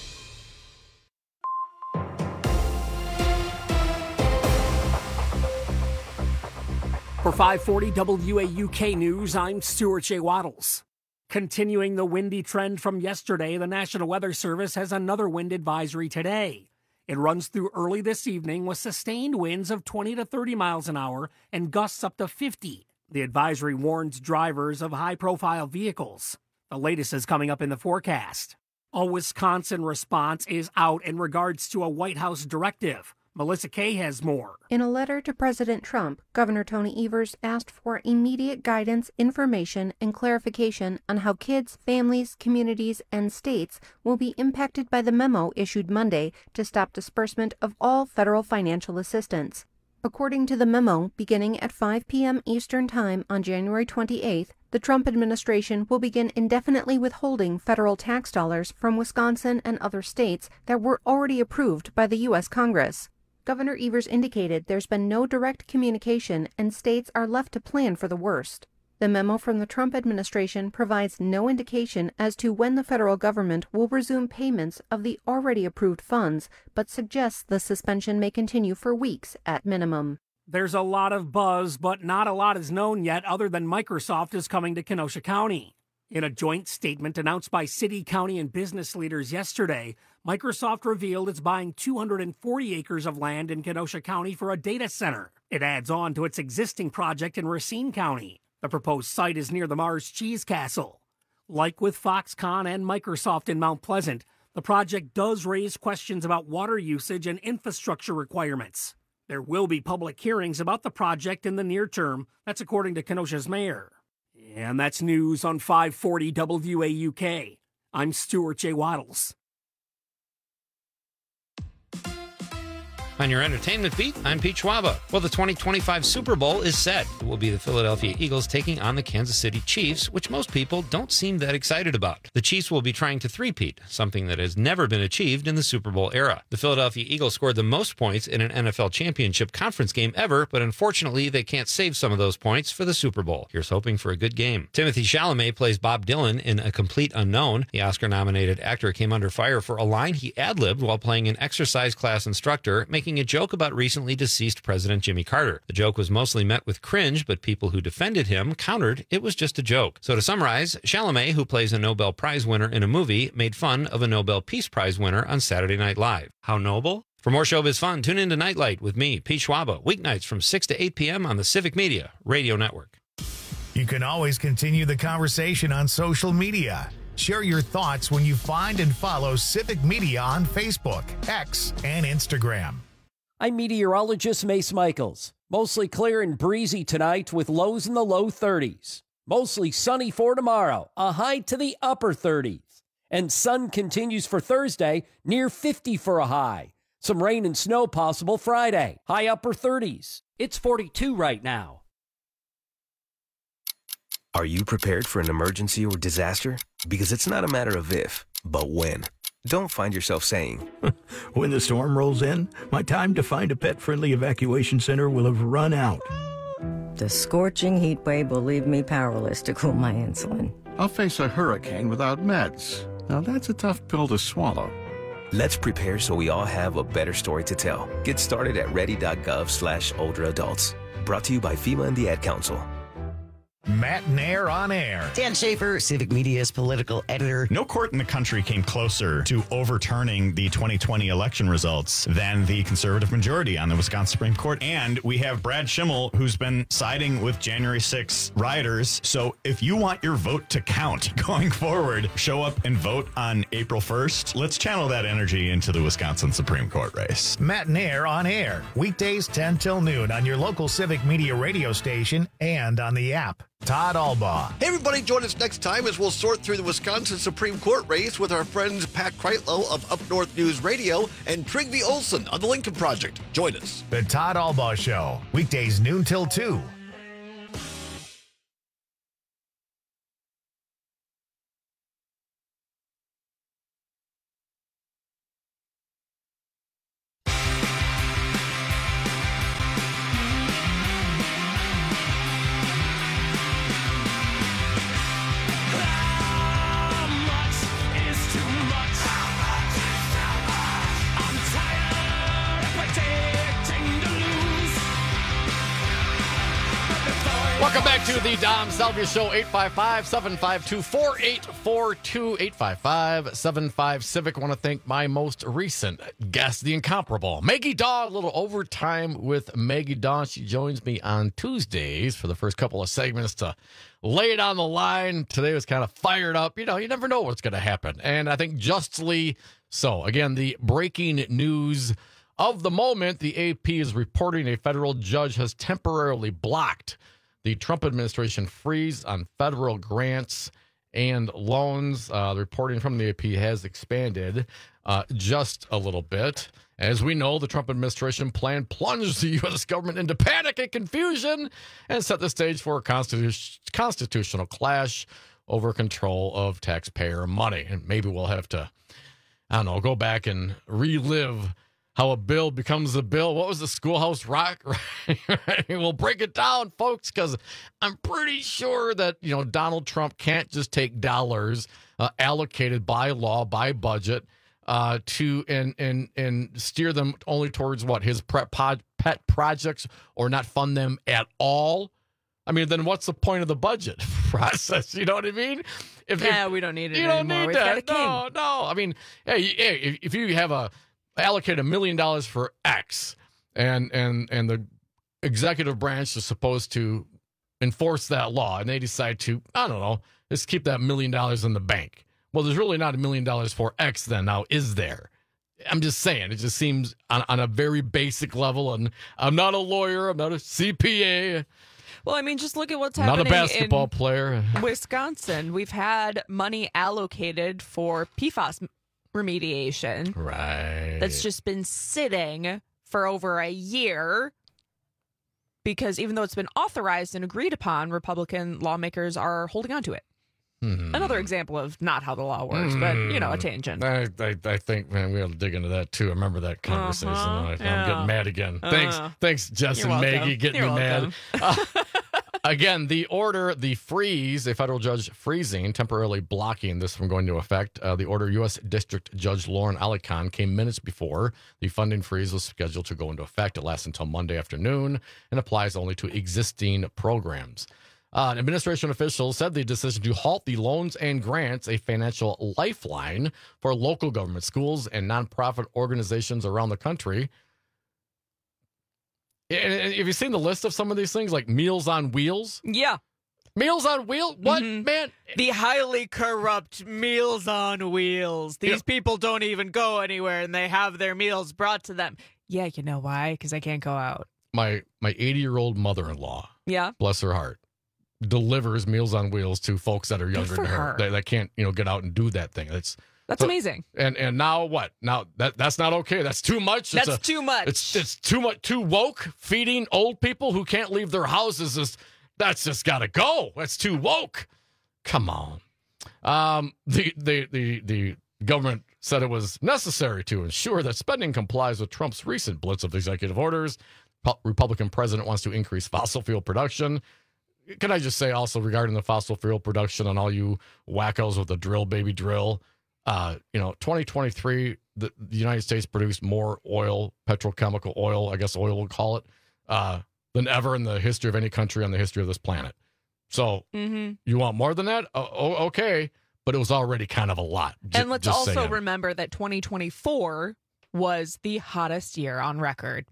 [SPEAKER 6] For five forty W A U K News, I'm Stuart J. Waddles. Continuing the windy trend from yesterday, the National Weather Service has another wind advisory today. It runs through early this evening with sustained winds of twenty to thirty miles an hour and gusts up to fifty. The advisory warns drivers of high-profile vehicles. The latest is coming up in the forecast. A Wisconsin response is out in regards to a White House directive. Melissa Kay has more.
[SPEAKER 20] In a letter to President Trump, Governor Tony Evers asked for immediate guidance, information, and clarification on how kids, families, communities, and states will be impacted by the memo issued Monday to stop disbursement of all federal financial assistance. According to the memo, beginning at five p.m. Eastern Time on January twenty-eighth, the Trump administration will begin indefinitely withholding federal tax dollars from Wisconsin and other states that were already approved by the U S Congress. Governor Evers indicated there's been no direct communication and states are left to plan for the worst. The memo from the Trump administration provides no indication as to when the federal government will resume payments of the already approved funds, but suggests the suspension may continue for weeks at minimum.
[SPEAKER 6] There's a lot of buzz, but not a lot is known yet other than Microsoft is coming to Kenosha County. In a joint statement announced by city, county, and business leaders yesterday, Microsoft revealed it's buying two hundred forty acres of land in Kenosha County for a data center. It adds on to its existing project in Racine County. The proposed site is near the Mars Cheese Castle. Like with Foxconn and Microsoft in Mount Pleasant, the project does raise questions about water usage and infrastructure requirements. There will be public hearings about the project in the near term. That's according to Kenosha's mayor. And that's news on five forty W A U K. I'm Stuart J. Waddles.
[SPEAKER 14] On your entertainment beat, I'm Pete Schwaba. Well, the twenty twenty-five Super Bowl is set. It will be the Philadelphia Eagles taking on the Kansas City Chiefs, which most people don't seem that excited about. The Chiefs will be trying to three-peat, something that has never been achieved in the Super Bowl era. The Philadelphia Eagles scored the most points in an N F L championship conference game ever, but unfortunately, they can't save some of those points for the Super Bowl. Here's hoping for a good game. Timothée Chalamet plays Bob Dylan in A Complete Unknown. The Oscar-nominated actor came under fire for a line he ad-libbed while playing an exercise class instructor, making a joke about recently deceased President Jimmy Carter. The joke was mostly met with cringe, but people who defended him countered it was just a joke. So to summarize, Chalamet, who plays a Nobel Prize winner in a movie, made fun of a Nobel Peace Prize winner on Saturday Night Live. How noble? For more showbiz fun, tune in to Nightlight with me, Pete Schwaba, weeknights from six to eight p.m. on the Civic Media Radio Network.
[SPEAKER 1] You can always continue the conversation on social media. Share your thoughts when you find and follow Civic Media on Facebook, X, and Instagram.
[SPEAKER 10] I'm meteorologist Mace Michaels. Mostly clear and breezy tonight with lows in the low thirties. Mostly sunny for tomorrow, a high to the upper thirties. And sun continues for Thursday, near fifty for a high. Some rain and snow possible Friday, high upper thirties. It's forty-two right now.
[SPEAKER 21] Are you prepared for an emergency or disaster? Because it's not a matter of if, but when. Don't find yourself saying,
[SPEAKER 22] when the storm rolls in, my time to find a pet-friendly evacuation center will have run out.
[SPEAKER 23] The scorching heat wave will leave me powerless to cool my insulin.
[SPEAKER 24] I'll face a hurricane without meds. Now that's a tough pill to swallow.
[SPEAKER 21] Let's prepare so we all have a better story to tell. Get started at ready.gov slash older adults. Brought to you by FEMA and the Ad Council.
[SPEAKER 1] Matt Nair on air.
[SPEAKER 25] Dan Schaefer, Civic Media's political editor.
[SPEAKER 26] No court in the country came closer to overturning the twenty twenty election results than the conservative majority on the Wisconsin Supreme Court. And we have Brad Schimmel, who's been siding with January sixth rioters. So if you want your vote to count going forward, show up and vote on April first. Let's channel that energy into the Wisconsin Supreme Court race.
[SPEAKER 1] Matt Nair on air. Weekdays ten till noon on your local Civic Media radio station and on the app. Todd Albaugh.
[SPEAKER 27] Hey, everybody, join us next time as we'll sort through the Wisconsin Supreme Court race with our friends Pat Kreitlow of Up North News Radio and Trygve Olsen on the Lincoln Project. Join us.
[SPEAKER 1] The Todd Albaugh Show, weekdays noon till two.
[SPEAKER 15] Welcome back to the Dom Salvia Show, eight five five, seven five two, four eight four two, eight five five, seven five Civic. I want to thank my most recent guest, the incomparable Maggie Daw. A little overtime with Maggie Daw. She joins me on Tuesdays for the first couple of segments to lay it on the line. Today was kind of fired up. You know, you never know what's going to happen. And I think justly so. Again, the breaking news of the moment, the A P is reporting a federal judge has temporarily blocked the Trump administration freeze on federal grants and loans. Uh, the reporting from the A P has expanded uh, just a little bit. As we know, the Trump administration plan plunged the U S government into panic and confusion and set the stage for a constitu- constitutional clash over control of taxpayer money. And maybe we'll have to, I don't know, go back and relive how a bill becomes a bill. What was the Schoolhouse Rock? We'll break it down, folks, because I'm pretty sure that, you know, Donald Trump can't just take dollars uh, allocated by law, by budget, uh, to and and and steer them only towards what his pet pet projects, or not fund them at all. I mean, then what's the point of the budget process? You know what I mean? If
[SPEAKER 19] yeah,
[SPEAKER 15] if,
[SPEAKER 19] we don't need it
[SPEAKER 15] you don't
[SPEAKER 19] anymore.
[SPEAKER 15] need
[SPEAKER 19] We've
[SPEAKER 15] that.
[SPEAKER 19] got a king.
[SPEAKER 15] No, no. I mean, hey, hey, if, if you have a allocate a million dollars for X, and and and the executive branch is supposed to enforce that law, and they decide to, I don't know, just keep that million dollars in the bank. Well, there's really not a million dollars for X then, now, is there? I'm just saying, it just seems on, on a very basic level, and I'm not a lawyer, I'm not a C P A.
[SPEAKER 19] Well, I mean, just look at what's
[SPEAKER 15] Not
[SPEAKER 19] happening
[SPEAKER 15] a basketball
[SPEAKER 19] in
[SPEAKER 15] player.
[SPEAKER 19] Wisconsin. We've had money allocated for P FAS remediation.
[SPEAKER 15] Right.
[SPEAKER 19] That's just been sitting for over a year because even though it's been authorized and agreed upon, Republican lawmakers are holding on to it.
[SPEAKER 15] Hmm.
[SPEAKER 19] Another example of not how the law works, but, you know, a tangent.
[SPEAKER 15] I, I, I think, man, we ought to dig into that, too. I remember that conversation.
[SPEAKER 19] Uh-huh.
[SPEAKER 15] I,
[SPEAKER 19] Yeah.
[SPEAKER 15] I'm getting mad again.
[SPEAKER 19] Uh,
[SPEAKER 15] thanks, thanks, Jess
[SPEAKER 19] you're
[SPEAKER 15] and
[SPEAKER 19] welcome.
[SPEAKER 15] Maggie, getting
[SPEAKER 19] You're
[SPEAKER 15] me
[SPEAKER 19] welcome.
[SPEAKER 15] mad. Uh, again, the order, the freeze, a federal judge freezing, temporarily blocking this from going into effect. Uh, the order, U S District Judge Lauren Alicon, came minutes before the funding freeze was scheduled to go into effect. It lasts until Monday afternoon and applies only to existing programs. Uh, administration officials said the decision to halt the loans and grants, a financial lifeline for local government, schools, and nonprofit organizations around the country. And, and have you seen the list of some of these things, like Meals on Wheels?
[SPEAKER 19] Yeah.
[SPEAKER 15] Meals on Wheels? What,
[SPEAKER 19] Mhm.
[SPEAKER 15] man?
[SPEAKER 19] The highly corrupt Meals on Wheels. These
[SPEAKER 15] Yeah.
[SPEAKER 19] people don't even go anywhere and they have their meals brought to them. Yeah, you know why? Because I can't go out.
[SPEAKER 15] My my eighty-year-old mother-in-law,
[SPEAKER 19] Yeah.
[SPEAKER 15] bless her heart, delivers Meals on Wheels to folks that are younger
[SPEAKER 19] for
[SPEAKER 15] than her,
[SPEAKER 19] her.
[SPEAKER 15] That, that can't, you know, get out and do that thing. That's
[SPEAKER 19] That's
[SPEAKER 15] so-
[SPEAKER 19] amazing.
[SPEAKER 15] And and now what? Now that that's not okay. That's too much. It's
[SPEAKER 19] That's
[SPEAKER 15] a-
[SPEAKER 19] too much.
[SPEAKER 15] It's it's too much. Too woke. Feeding old people who can't leave their houses is that's just got to go. That's too woke. Come on. Um. The the the the government said it was necessary to ensure that spending complies with Trump's recent blitz of executive orders. Pu- Republican president wants to increase fossil fuel production. Can I just say also regarding the fossil fuel production and all you wackos with the drill, baby drill, uh, you know, twenty twenty-three, the, the United States produced more oil, petrochemical oil, I guess oil we'll call it, uh, than ever in the history of any country on the history of this planet. So
[SPEAKER 19] Mm-hmm.
[SPEAKER 15] you want more than that? Oh, oh, okay. But it was already kind of a lot. J-
[SPEAKER 19] And let's
[SPEAKER 15] just
[SPEAKER 19] also
[SPEAKER 15] saying.
[SPEAKER 19] remember that twenty twenty-four was the hottest year on record.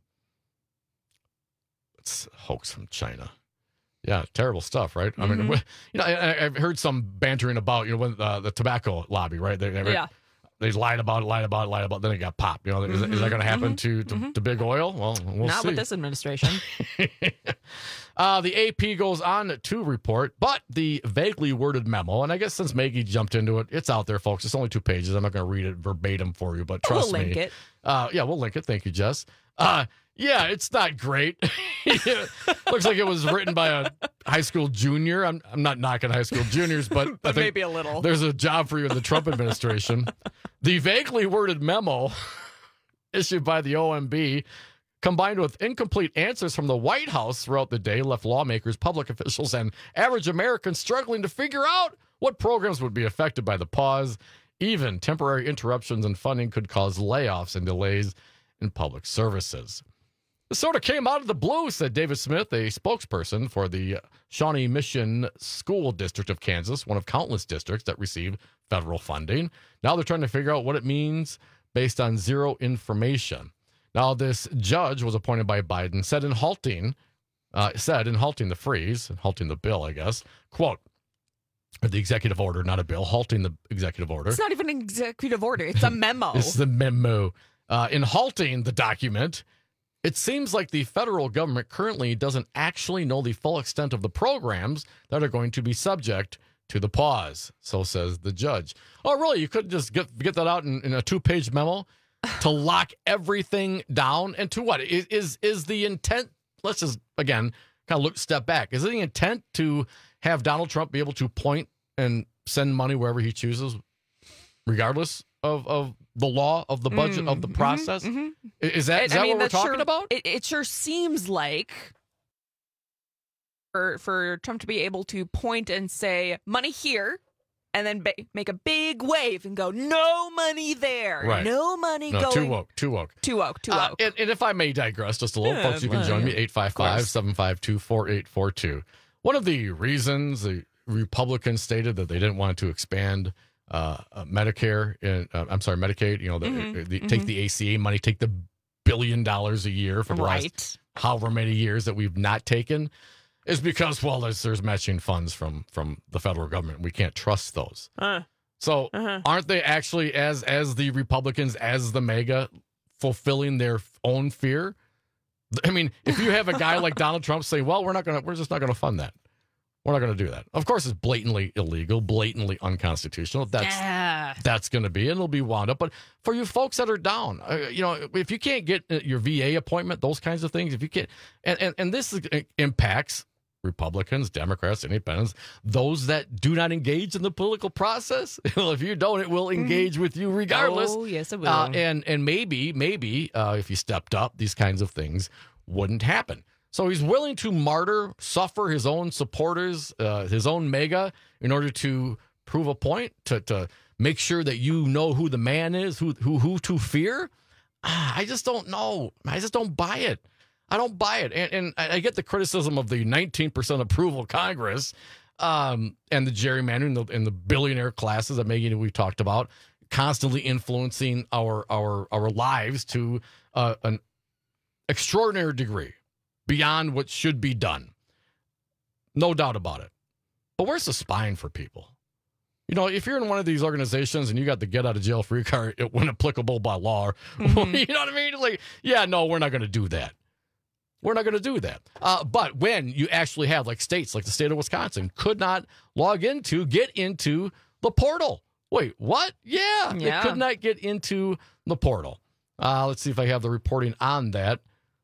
[SPEAKER 15] It's a hoax from China. Yeah, terrible stuff, right? I
[SPEAKER 19] Mhm.
[SPEAKER 15] mean, wh- you know, I, I- I've heard some bantering about, you know, when uh, the tobacco lobby, right? They, they,
[SPEAKER 19] Yeah.
[SPEAKER 15] they lied about it, lied about it, lied about it, then it got popped. You know, is, is that going to happen
[SPEAKER 19] Mhm.
[SPEAKER 15] to, to,
[SPEAKER 19] Mhm.
[SPEAKER 15] to big oil? Well, we'll
[SPEAKER 19] Not
[SPEAKER 15] see.
[SPEAKER 19] with this administration.
[SPEAKER 15] uh, the A P goes on to report, but the vaguely worded memo, and I guess since Maggie jumped into it, it's out there, folks. It's only two pages. I'm not going to read it verbatim for you, but
[SPEAKER 19] But we'll
[SPEAKER 15] trust
[SPEAKER 19] link
[SPEAKER 15] me.
[SPEAKER 19] it.
[SPEAKER 15] Uh, yeah, we'll link it. Thank you, Jess. Uh, yeah, it's not great. Yeah, looks like it was written by a high school junior. I'm I'm not knocking high school juniors, but, I
[SPEAKER 19] But
[SPEAKER 15] think
[SPEAKER 19] maybe a little.
[SPEAKER 15] there's a job for you in the Trump administration. The vaguely worded memo issued by the O M B, combined with incomplete answers from the White House throughout the day, left lawmakers, public officials, and average Americans struggling to figure out what programs would be affected by the pause. Even temporary interruptions in funding could cause layoffs and delays in public services. This sort of came out of the blue, said David Smith, a spokesperson for the Shawnee Mission School District of Kansas, one of countless districts that receive federal funding. Now they're trying to figure out what it means based on zero information. Now, this judge was appointed by Biden, said in halting, uh, said in halting the freeze, halting the bill, I guess, quote, the executive order, not a bill, halting the executive order.
[SPEAKER 19] It's not even an executive order. It's a memo.
[SPEAKER 15] It's the memo. Uh, in halting the document, it seems like the federal government currently doesn't actually know the full extent of the programs that are going to be subject to the pause. So says the judge. Oh, really? You couldn't just get, get that out in, in a two-page memo to lock everything down? And to what? Is, is, is the intent, let's just, again, kind of look, step back. Is the intent to have Donald Trump be able to point and send money wherever he chooses, regardless of, of the law, of the budget, mm, of the process? Mm-hmm, mm-hmm. Is that, is that I mean, what we're talking
[SPEAKER 19] sure,
[SPEAKER 15] about?
[SPEAKER 19] It, it sure seems like for, for Trump to be able to point and say, money here, and then ba- make a big wave and go, no money there.
[SPEAKER 15] Right.
[SPEAKER 19] No money
[SPEAKER 15] no,
[SPEAKER 19] going.
[SPEAKER 15] Too woke, too woke.
[SPEAKER 19] Too woke, too
[SPEAKER 15] uh,
[SPEAKER 19] woke.
[SPEAKER 15] And, and if I may digress just a little,
[SPEAKER 19] yeah,
[SPEAKER 15] folks, you can
[SPEAKER 19] well,
[SPEAKER 15] join
[SPEAKER 19] yeah.
[SPEAKER 15] me, eight five five, seven five two, four eight four two. One of the reasons the Republicans stated that they didn't want to expand uh, uh, Medicare, in, uh, I'm sorry, Medicaid, you know, the,
[SPEAKER 19] Mm-hmm,
[SPEAKER 15] the,
[SPEAKER 19] mm-hmm.
[SPEAKER 15] take the A C A money, take the billion dollars a year for the
[SPEAKER 19] right.
[SPEAKER 15] last however many years that we've not taken, is because, well, there's, there's matching funds from, from the federal government. We can't trust those.
[SPEAKER 19] Uh,
[SPEAKER 15] so
[SPEAKER 19] uh-huh.
[SPEAKER 15] aren't they actually, as as the Republicans, as the MAGA, fulfilling their own fear? I mean, if you have a guy like Donald Trump say, well, we're not going to, we're just not going to fund that. We're not going to do that. Of course, it's blatantly illegal, blatantly unconstitutional. That's
[SPEAKER 19] yeah.
[SPEAKER 15] that's going to be, and it'll be wound up. But for you folks that are down, uh, you know, if you can't get your V A appointment, those kinds of things, if you can't, and, and, and this impacts Republicans, Democrats, Independents, those that do not engage in the political process. Well, if you don't, it will engage mm-hmm. with you regardless.
[SPEAKER 19] Oh, yes, it will.
[SPEAKER 15] Uh, and, and maybe, maybe uh, if you stepped up, these kinds of things wouldn't happen. So he's willing to martyr, suffer his own supporters, uh, his own MAGA, in order to prove a point, to to make sure that you know who the man is, who who who to fear. Ah, I just don't know. I just don't buy it. I don't buy it. And, and I get the criticism of the nineteen percent approval Congress um, and the gerrymandering and the, and the billionaire classes that Megan we talked about, constantly influencing our our our lives to uh, an extraordinary degree, beyond what should be done. No doubt about it. But where's the spine for people? You know, if you're in one of these organizations and you got the get out of jail free card when applicable by law, mm-hmm. you know what I mean? Like, yeah, no, we're not going to do that. We're not going to do that. Uh, but when you actually have, like, states like the state of Wisconsin could not log into, get into the portal. Wait, what? Yeah,
[SPEAKER 19] yeah.
[SPEAKER 15] they could not get into the portal. Uh, let's see if I have the reporting on that.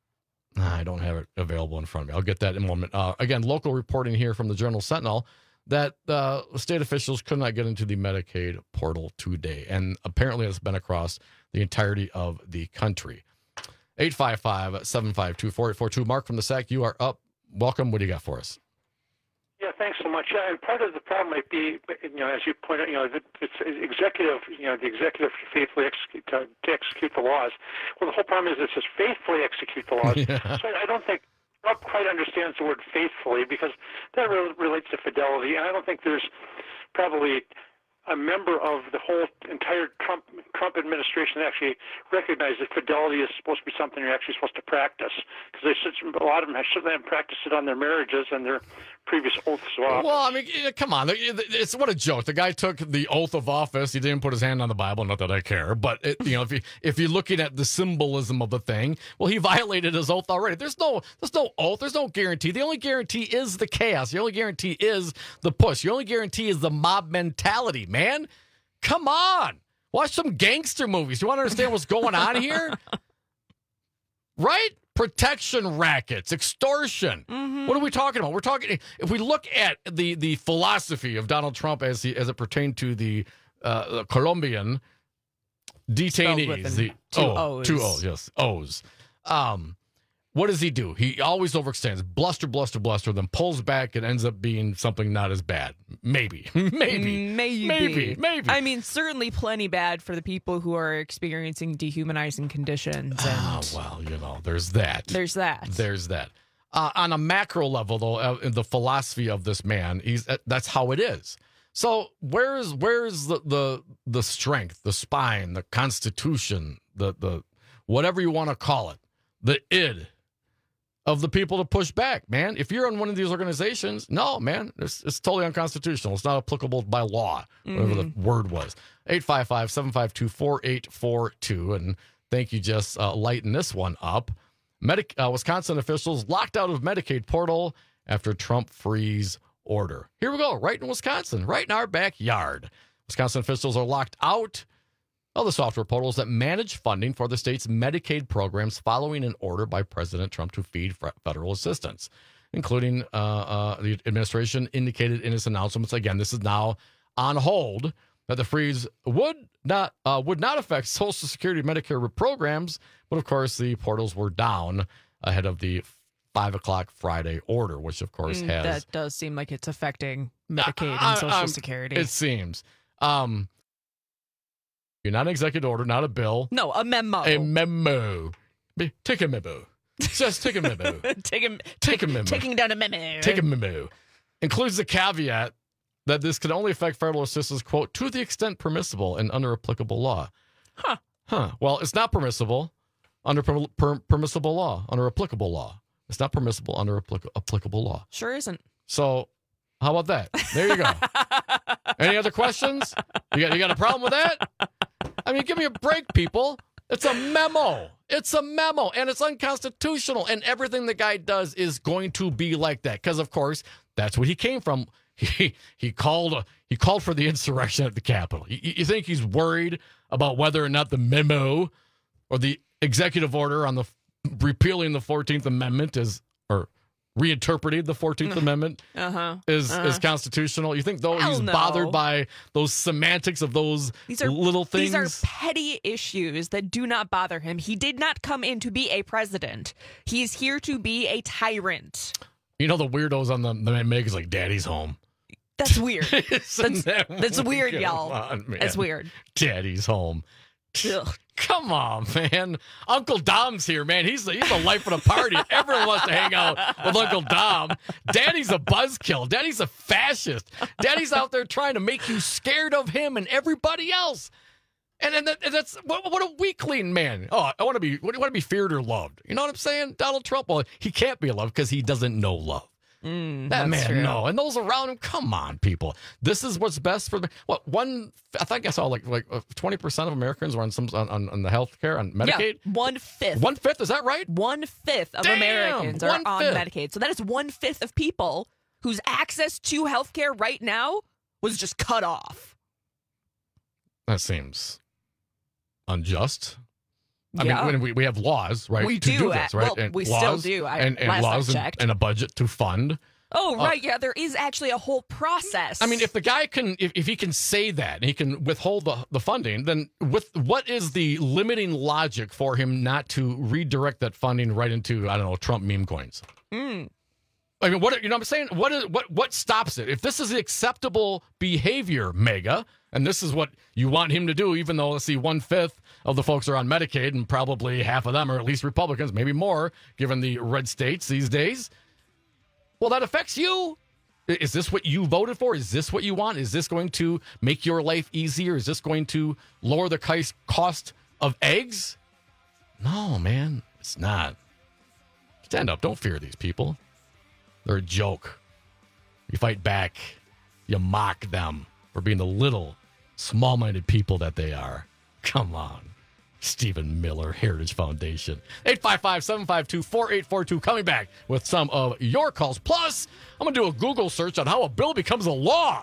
[SPEAKER 15] I don't have it available in front of me. I'll get that in a moment. Uh, again, local reporting here from the Journal Sentinel that uh, state officials could not get into the Medicaid portal today. And apparently it's been across the entirety of the country. eight five five, seven five two, four eight four two. Mark from the S A C, you are up. Welcome. What do you got for us?
[SPEAKER 2] Yeah, thanks so much. Yeah, and part of the problem might be, you know, as you point out, you know, the, it's executive, you know, the executive faithfully execute, to, to execute the laws. Well, the whole problem is it's just faithfully execute the laws.
[SPEAKER 15] Yeah.
[SPEAKER 2] So I don't think Trump quite understands the word faithfully, because that really relates to fidelity, and I don't think there's probably a member of the whole entire Trump Trump administration that actually recognize that fidelity is supposed to be something you're actually supposed to practice, because a lot of them have certainly haven't practiced it on their marriages and their previous oaths of office.
[SPEAKER 15] Well, I mean, come on. It's what a joke. The guy took the oath of office. He didn't put his hand on the Bible. Not that I care, but it, you know, if you if you're looking at the symbolism of the thing, well, he violated his oath already. There's no there's no oath. There's no guarantee. The only guarantee is the chaos. The only guarantee is the push. The only guarantee is the mob mentality. Man, come on. Watch some gangster movies. You want to understand what's going on here? Right? Protection rackets, extortion. Mm-hmm. What are we talking about? We're talking, if we look at the, the philosophy of Donald Trump as he, as it pertained to the uh, Colombian detainees, the
[SPEAKER 19] two
[SPEAKER 15] oh,
[SPEAKER 19] O's.
[SPEAKER 15] two O's, yes, O's. Um, what does he do? He always overextends, bluster, bluster, bluster, then pulls back and ends up being something not as bad. Maybe, maybe,
[SPEAKER 19] maybe,
[SPEAKER 15] maybe, maybe.
[SPEAKER 19] I mean, certainly plenty bad for the people who are experiencing dehumanizing conditions.
[SPEAKER 15] Ah,
[SPEAKER 19] And
[SPEAKER 15] well, you know, there's that.
[SPEAKER 19] There's that.
[SPEAKER 15] There's that. Uh, on a macro level, though, uh, the philosophy of this man, he's uh, that's how it is. So where's where's the, the the strength, the spine, the constitution, the the whatever you want to call it, the id of the people to push back, man? If you're in one of these organizations, no, man, it's, it's totally unconstitutional. It's not applicable by law, whatever
[SPEAKER 19] Mm-hmm.
[SPEAKER 15] the word was. eight five five, seven five two, four eight four two. And thank you, just uh, lighten this one up. Medi- uh, Wisconsin officials locked out of Medicaid portal after Trump freeze order. Here we go, right in Wisconsin, right in our backyard. Wisconsin officials are locked out of the software portals that manage funding for the state's Medicaid programs following an order by President Trump to feed federal assistance, including uh, uh, the administration indicated in its announcements. Again, this is now on hold, that the freeze would not uh, would not affect Social Security Medicare programs, but of course the portals were down ahead of the five o'clock Friday order, which of course
[SPEAKER 19] Mm,
[SPEAKER 15] has
[SPEAKER 19] that does seem like it's affecting Medicaid
[SPEAKER 15] I-
[SPEAKER 19] and Social
[SPEAKER 15] I'm-
[SPEAKER 19] Security.
[SPEAKER 15] It seems. Um, you're not an executive order, not a bill.
[SPEAKER 19] No, a memo.
[SPEAKER 15] A memo. Be- Take a memo. Just take a memo.
[SPEAKER 19] Take a,
[SPEAKER 15] Take a memo.
[SPEAKER 19] Taking down a memo.
[SPEAKER 15] Take a memo. Includes the caveat that this can only affect federal assistance, quote, to the extent permissible and under applicable law.
[SPEAKER 19] Huh.
[SPEAKER 15] Huh. Well, it's not permissible under per- per- permissible law, under applicable law. It's not permissible under applic- applicable law.
[SPEAKER 19] Sure isn't.
[SPEAKER 15] So how about that? There you go. Any other questions? You got, you got a problem with that? I mean, give me a break, people. It's a memo. It's a memo, and it's unconstitutional, and everything the guy does is going to be like that because, of course, that's what he came from. He he called he called for the insurrection at the Capitol. You, you think he's worried about whether or not the memo or the executive order on the repealing the fourteenth Amendment is or reinterpreting the fourteenth Amendment
[SPEAKER 19] Uh-huh.
[SPEAKER 15] is
[SPEAKER 19] Uh-huh.
[SPEAKER 15] is constitutional? You think though
[SPEAKER 19] Hell
[SPEAKER 15] he's
[SPEAKER 19] no.
[SPEAKER 15] bothered by those semantics of those
[SPEAKER 19] These are
[SPEAKER 15] little things?
[SPEAKER 19] These are petty issues that do not bother him. He did not come in to be a president. He is here to be a tyrant.
[SPEAKER 15] You know the weirdos on the the Meg is like Daddy's home.
[SPEAKER 19] That's weird. that's,
[SPEAKER 15] that
[SPEAKER 19] that's weird,
[SPEAKER 15] Come
[SPEAKER 19] y'all.
[SPEAKER 15] on, man.
[SPEAKER 19] That's weird.
[SPEAKER 15] Daddy's home.
[SPEAKER 19] Ugh.
[SPEAKER 15] Come on, man. Uncle Dom's here, man. He's the, he's the life of the party. Everyone wants to hang out with Uncle Dom. Daddy's a buzzkill. Daddy's a fascist. Daddy's out there trying to make you scared of him and everybody else. And, and, that, and that's what, what a weakling, man. Oh, I want to be. What do you want to be feared or loved? You know what I'm saying? Donald Trump. Well, he can't be loved because he doesn't know love.
[SPEAKER 19] Mm,
[SPEAKER 15] That
[SPEAKER 19] that's
[SPEAKER 15] man,
[SPEAKER 19] true.
[SPEAKER 15] no, and those around him. Come on, people. This is what's best for the what one. I think I saw like like twenty percent of Americans were on some on, on, on the health care on Medicaid.
[SPEAKER 19] Yeah, one fifth.
[SPEAKER 15] One fifth. Is that right?
[SPEAKER 19] One fifth of
[SPEAKER 15] Damn,
[SPEAKER 19] Americans are on
[SPEAKER 15] one-fifth.
[SPEAKER 19] Medicaid. So that is one fifth of people whose access to health care right now was just cut off.
[SPEAKER 15] That seems unjust. I
[SPEAKER 19] Yeah.
[SPEAKER 15] mean, when we, we have laws, right?
[SPEAKER 19] We
[SPEAKER 15] to
[SPEAKER 19] do,
[SPEAKER 15] do
[SPEAKER 19] uh,
[SPEAKER 15] this, right?
[SPEAKER 19] well,
[SPEAKER 15] and
[SPEAKER 19] we still
[SPEAKER 15] laws,
[SPEAKER 19] do. I-
[SPEAKER 15] and, and
[SPEAKER 19] last I
[SPEAKER 15] laws and,
[SPEAKER 19] checked.
[SPEAKER 15] and a budget to fund.
[SPEAKER 19] Oh,
[SPEAKER 15] Uh,
[SPEAKER 19] right. Yeah, there is actually a whole process.
[SPEAKER 15] I mean, if the guy can, if, if he can say that and he can withhold the, the funding, then with what is the limiting logic for him not to redirect that funding right into, I don't know, Trump meme coins?
[SPEAKER 19] Mm.
[SPEAKER 15] I mean, what you know what I'm saying? What is what what stops it? If this is acceptable behavior, Mega, and this is what you want him to do, even though let's see, one fifth of the folks are on Medicaid, and probably half of them are at least Republicans, maybe more, given the red states these days. Well, that affects you. Is this what you voted for? Is this what you want? Is this going to make your life easier? Is this going to lower the kais- cost of eggs? No, man, it's not. Stand up. Don't fear these people. They're a joke. You fight back. You mock them for being the little, small-minded people that they are. Come on. Stephen Miller, Heritage Foundation. eight five five, seven five two, four eight four two. Coming back with some of your calls. Plus, I'm going to do a Google search on how a bill becomes a law.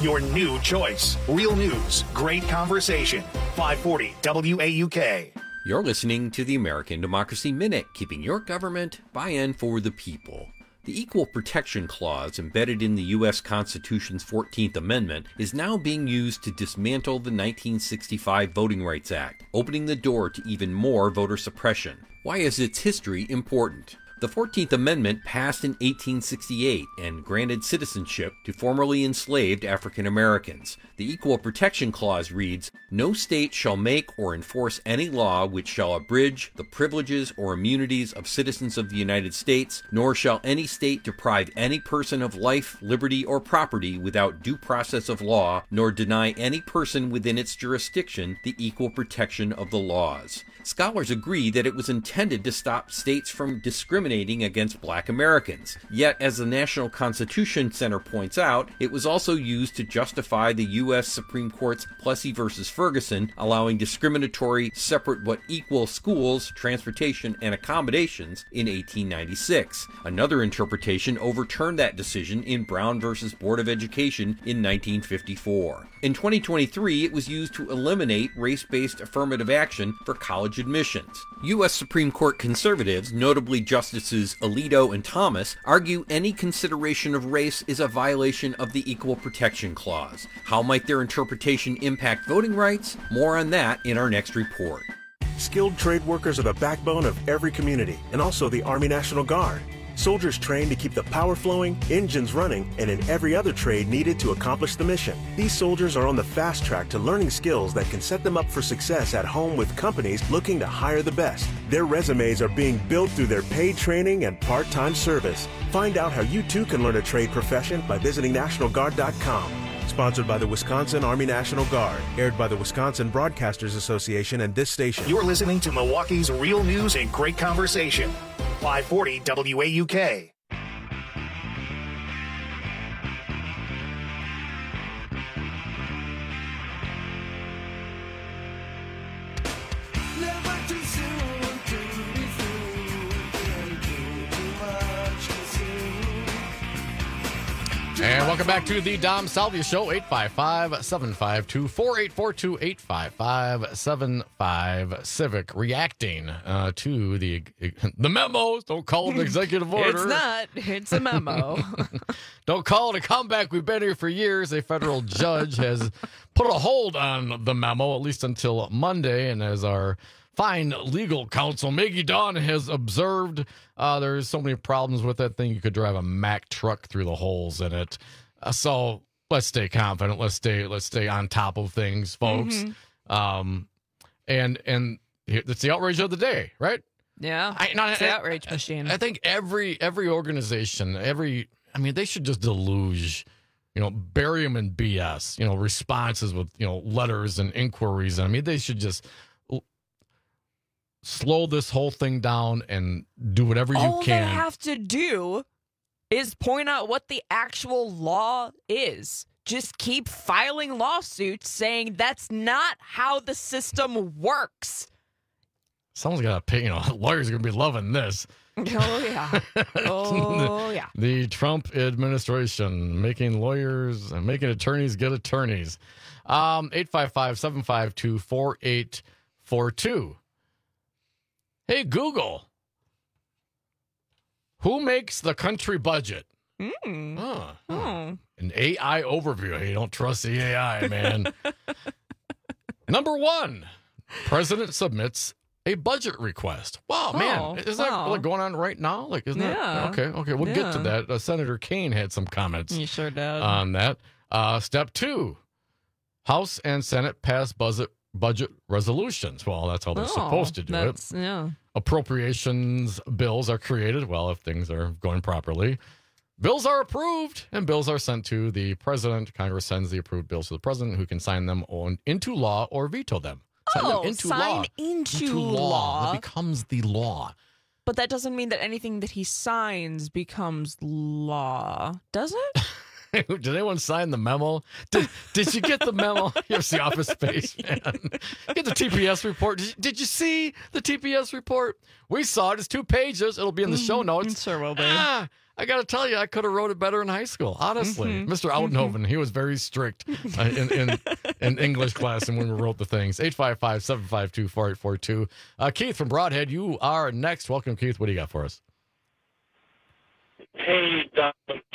[SPEAKER 1] your new choice. Real news, great conversation. five forty W A U K.
[SPEAKER 3] You're listening to the American Democracy Minute, keeping your government by and for the people. The Equal Protection Clause embedded in the U S Constitution's fourteenth Amendment is now being used to dismantle the nineteen sixty-five Voting Rights Act, opening the door to even more voter suppression. Why is its history important? The fourteenth Amendment passed in eighteen sixty-eight and granted citizenship to formerly enslaved African Americans. The Equal Protection Clause reads, "No state shall make or enforce any law which shall abridge the privileges or immunities of citizens of the United States, nor shall any state deprive any person of life, liberty, or property without due process of law, nor deny any person within its jurisdiction the equal protection of the laws." Scholars agree that it was intended to stop states from discriminating against black Americans. Yet, as the National Constitution Center points out, it was also used to justify the U S Supreme Court's Plessy versus Ferguson, allowing discriminatory, separate but equal schools, transportation, and accommodations in eighteen ninety-six. Another interpretation overturned that decision in Brown versus Board of Education in nineteen fifty-four. In twenty twenty-three, it was used to eliminate race-based affirmative action for college admissions. U S Supreme Court conservatives, notably Justices Alito and Thomas, argue any consideration of race is a violation of the Equal Protection Clause. How might their interpretation impact voting rights? More on that in our next report.
[SPEAKER 4] Skilled trade workers are the backbone of every community, and also the Army National Guard. Soldiers trained to keep the power flowing, engines running, and in every other trade needed to accomplish the mission. These soldiers are on the fast track to learning skills that can set them up for success at home with companies looking to hire the best. Their resumes are being built through their paid training and part-time service. Find out how you too can learn a trade profession by visiting National Guard dot com. Sponsored by the Wisconsin Army National Guard. Aired by the Wisconsin Broadcasters Association and this station.
[SPEAKER 1] You're listening to Milwaukee's Real News and Great Conversation. five forty W A U K.
[SPEAKER 15] And welcome back to the Dom Salvia Show, eight five five, seven five two, four eight four two, eight five five, seven five Civic, reacting uh, to the the memos. Don't call it an executive order.
[SPEAKER 19] It's not. It's a memo.
[SPEAKER 15] Don't call it a comeback. We've been here for years. A federal judge has put a hold on the memo, at least until Monday, and as our fine legal counsel Maggie Dawn has observed, uh, there's so many problems with that thing. You could drive a Mack truck through the holes in it. Uh, so let's stay confident. Let's stay. Let's stay on top of things, folks. Mm-hmm. Um, and and it's the outrage of the day, right?
[SPEAKER 19] Yeah,
[SPEAKER 15] I, no,
[SPEAKER 19] it's
[SPEAKER 15] I,
[SPEAKER 19] the outrage machine.
[SPEAKER 15] I think every every organization, every I mean, they should just deluge. You know, bury them in B S. You know, responses with you know letters and inquiries. I mean, they should just slow this whole thing down and do whatever you
[SPEAKER 19] All
[SPEAKER 15] can.
[SPEAKER 19] All they have to do is point out what the actual law is. Just keep filing lawsuits saying that's not how the system works.
[SPEAKER 15] Someone's got to pay, you know, lawyers are going to be loving this.
[SPEAKER 19] Oh, yeah. Oh, yeah.
[SPEAKER 15] the, the Trump administration making lawyers and making attorneys get attorneys. Um, eight five five, seven five two, four eight four two. Hey, Google, who makes the country budget?
[SPEAKER 19] Mm.
[SPEAKER 15] Huh.
[SPEAKER 19] Oh.
[SPEAKER 15] An A I overview. Hey, don't trust the A I, man. Number one, president submits a budget request. Wow,
[SPEAKER 19] oh,
[SPEAKER 15] man. Is that
[SPEAKER 19] wow.
[SPEAKER 15] like going on right now? Like, isn't
[SPEAKER 19] yeah.
[SPEAKER 15] that? Okay, okay. We'll
[SPEAKER 19] yeah.
[SPEAKER 15] get to that. Uh, Senator Kane had some comments.
[SPEAKER 19] You sure did.
[SPEAKER 15] On that. Uh, step two, House and Senate pass budget budget resolutions. Well, that's how they're
[SPEAKER 19] oh,
[SPEAKER 15] supposed to do it.
[SPEAKER 19] Yeah.
[SPEAKER 15] Appropriations bills are created, well, if things are going properly. Bills are approved, and bills are sent to the president. Congress sends the approved bills to the president, who can sign them on, into law or veto them. Sign
[SPEAKER 19] oh,
[SPEAKER 15] them into
[SPEAKER 19] sign
[SPEAKER 15] law.
[SPEAKER 19] into,
[SPEAKER 15] into law.
[SPEAKER 19] law.
[SPEAKER 15] That becomes the law.
[SPEAKER 19] But that doesn't mean that anything that he signs becomes law, does it?
[SPEAKER 15] Did anyone sign the memo? Did Did you get the memo? Here's the Office Space, man. Get the T P S report. Did you, did you see the T P S report? We saw it. It's two pages. It'll be in the show notes.
[SPEAKER 19] Sure will be.
[SPEAKER 15] Ah, I got to tell you, I could have wrote it better in high school, honestly.
[SPEAKER 19] Mm-hmm.
[SPEAKER 15] Mister Oudenhoven, he was very strict uh, in, in in English class and when we wrote the things. eight five five, seven five two, four eight four two. Uh, Keith from Broadhead, you are next. Welcome, Keith. What do you got for us?
[SPEAKER 5] Hey, Don.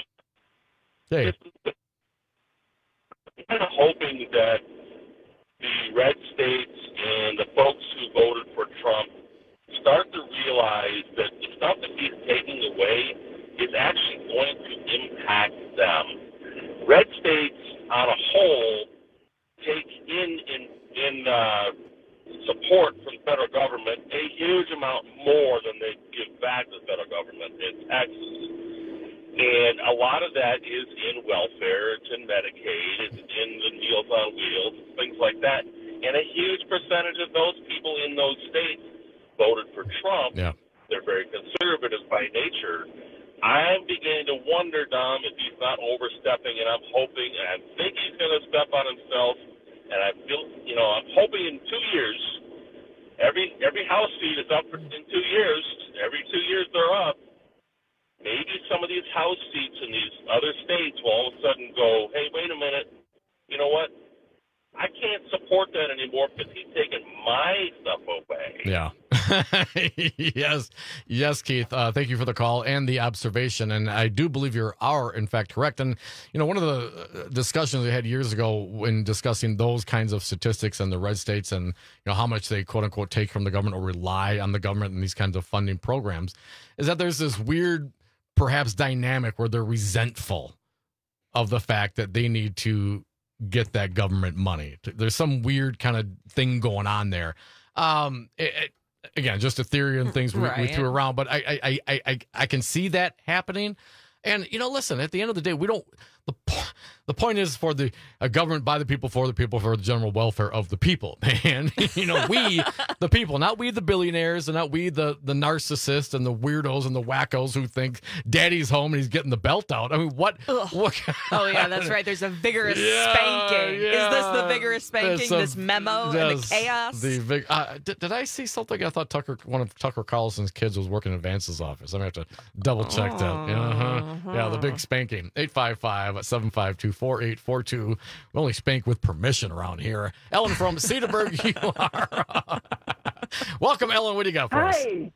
[SPEAKER 15] Hey.
[SPEAKER 5] I'm kind of hoping that the red states and the folks who voted for Trump start to realize that the stuff that he's taking away is actually going to impact them. Red states, on a whole, take in in, in uh, support from the federal government a huge amount more than they give back to the federal government in taxes. And a lot of that is in welfare, it's in Medicaid, it's in the Meals on Wheels, things like that. And a huge percentage of those people in those states voted for Trump.
[SPEAKER 15] Yeah.
[SPEAKER 5] They're very conservative by nature. I'm beginning to wonder, Dom, if he's not overstepping, and I'm hoping, and I think he's going to step on himself, and I feel, you know, I'm hoping in two years, every every House seat is up in two years, every two years they're up. Maybe some of these House seats in these other states will all of a sudden go, hey, wait a minute, you know what? I can't support that anymore because he's taking my stuff away.
[SPEAKER 15] Yeah. yes. Yes, Keith. Uh, thank you for the call and the observation. And I do believe you are, in fact, correct. And, you know, one of the discussions we had years ago when discussing those kinds of statistics and the red states and, you know, how much they, quote unquote, take from the government or rely on the government in these kinds of funding programs is that there's this weird, perhaps dynamic where they're resentful of the fact that they need to get that government money. There's some weird kind of thing going on there. Um, it, it, again, just a theory and things we,
[SPEAKER 19] Right.
[SPEAKER 15] we threw around, but I, I, I, I, I can see that happening. And, you know, listen, at the end of the day, we don't, the, the point is for the a government by the people, for the people, for the general welfare of the people, man. You know, we, the people, not we, the billionaires, and not we, the, the narcissists and the weirdos and the wackos who think daddy's home and he's getting the belt out. I mean, what? what
[SPEAKER 19] Oh, yeah, that's right. There's a vigorous
[SPEAKER 15] Yeah,
[SPEAKER 19] spanking.
[SPEAKER 15] yeah.
[SPEAKER 19] Is this the vigorous spanking,
[SPEAKER 15] There's a-
[SPEAKER 19] this memo and the
[SPEAKER 15] there's
[SPEAKER 19] chaos?
[SPEAKER 15] The big, uh, did, did I see something? I thought Tucker, one of Tucker Carlson's kids was working in Vance's office. I'm going to have to double check that. Uh-huh. Yeah, the big spanking. eight five five, seven five two, four eight four two. We only spank with permission around here. Ellen from Cedarburg, you are. Welcome, Ellen. What do you got for us?
[SPEAKER 7] Hi.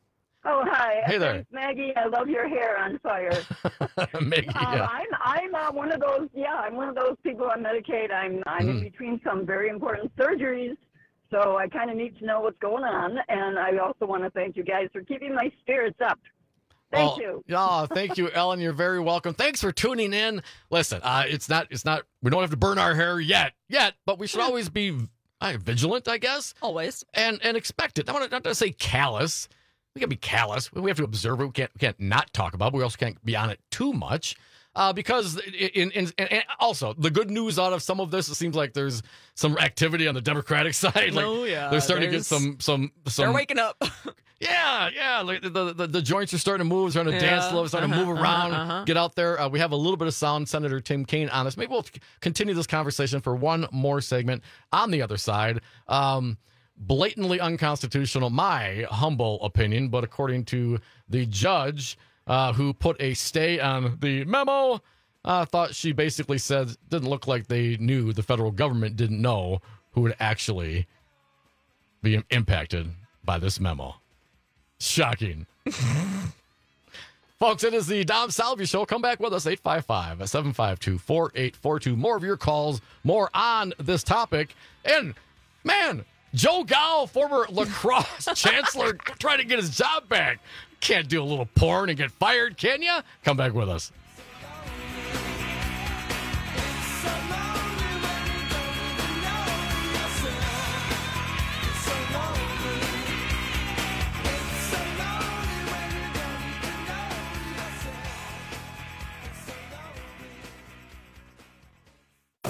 [SPEAKER 7] Oh, hi.
[SPEAKER 15] Hey there.
[SPEAKER 7] Thanks, Maggie. I love your hair on fire.
[SPEAKER 15] Maggie,
[SPEAKER 7] Uh,
[SPEAKER 15] yeah.
[SPEAKER 7] I'm I'm uh, one of those. Yeah, I'm one of those people on Medicaid. I'm I'm in
[SPEAKER 15] Mm.
[SPEAKER 7] between some very important surgeries, so I kind of need to know what's going on. And I also want to thank you guys for keeping my spirits up. Thank
[SPEAKER 15] Oh,
[SPEAKER 7] you.
[SPEAKER 15] Yeah, thank you, Ellen. You're very welcome. Thanks for tuning in. Listen, uh, it's not, it's not. We don't have to burn our hair yet, yet, but we should always be uh, vigilant, I guess.
[SPEAKER 19] Always,
[SPEAKER 15] and and expect it. I want to not to say callous. We can't be callous. We have to observe it. We can't we can't not talk about it. But we also can't be on it too much. Uh, because in, in, in and also the good news out of some of this, it seems like there's some activity on the Democratic side. Like
[SPEAKER 19] Oh, yeah,
[SPEAKER 15] they're starting to get
[SPEAKER 19] there's-
[SPEAKER 15] some some some.
[SPEAKER 19] They're waking up.
[SPEAKER 15] Yeah, yeah. Like the, the the joints are starting to move, starting to dance a
[SPEAKER 19] Yeah,
[SPEAKER 15] little, starting
[SPEAKER 19] uh-huh,
[SPEAKER 15] to move around,
[SPEAKER 19] uh-huh, uh-huh.
[SPEAKER 15] get out there. Uh, we have a little bit of sound. Senator Tim Kaine on us. Maybe we'll c- continue this conversation for one more segment on the other side. Um, blatantly unconstitutional, my humble opinion, but according to the judge uh, who put a stay on the memo, uh, thought she basically said didn't look like they knew, the federal government didn't know who would actually be im- impacted by this memo. Shocking. Folks, it is the Dom Salvia Show. Come back with us, eight five five, seven five two, four eight four two. More of your calls, more on this topic. And, man, Joe Gao, former lacrosse chancellor, trying to get his job back. Can't do a little porn and get fired, can you? Come back with us.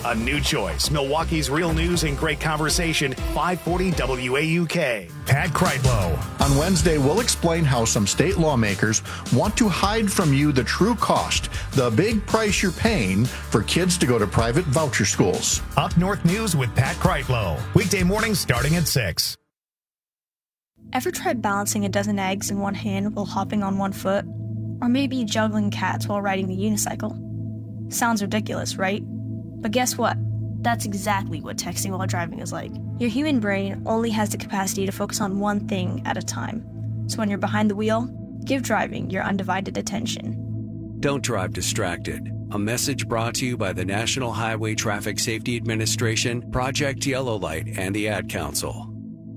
[SPEAKER 1] A new choice. Milwaukee's real news and great conversation. five forty W A U K. Pat Kreitlow.
[SPEAKER 24] On Wednesday, we'll explain how some state lawmakers want to hide from you the true cost, the big price you're paying for kids to go to private voucher schools.
[SPEAKER 1] Up North News with Pat Kreitlow. Weekday mornings starting at six.
[SPEAKER 8] Ever tried balancing a dozen eggs in one hand while hopping on one foot? Or maybe juggling cats while riding the unicycle? Sounds ridiculous, right? But guess what? That's exactly what texting while driving is like. Your human brain only has the capacity to focus on one thing at a time. So when you're behind the wheel, give driving your undivided attention.
[SPEAKER 9] Don't drive distracted. A message brought to you by the National Highway Traffic Safety Administration, Project Yellow Light, and the Ad Council.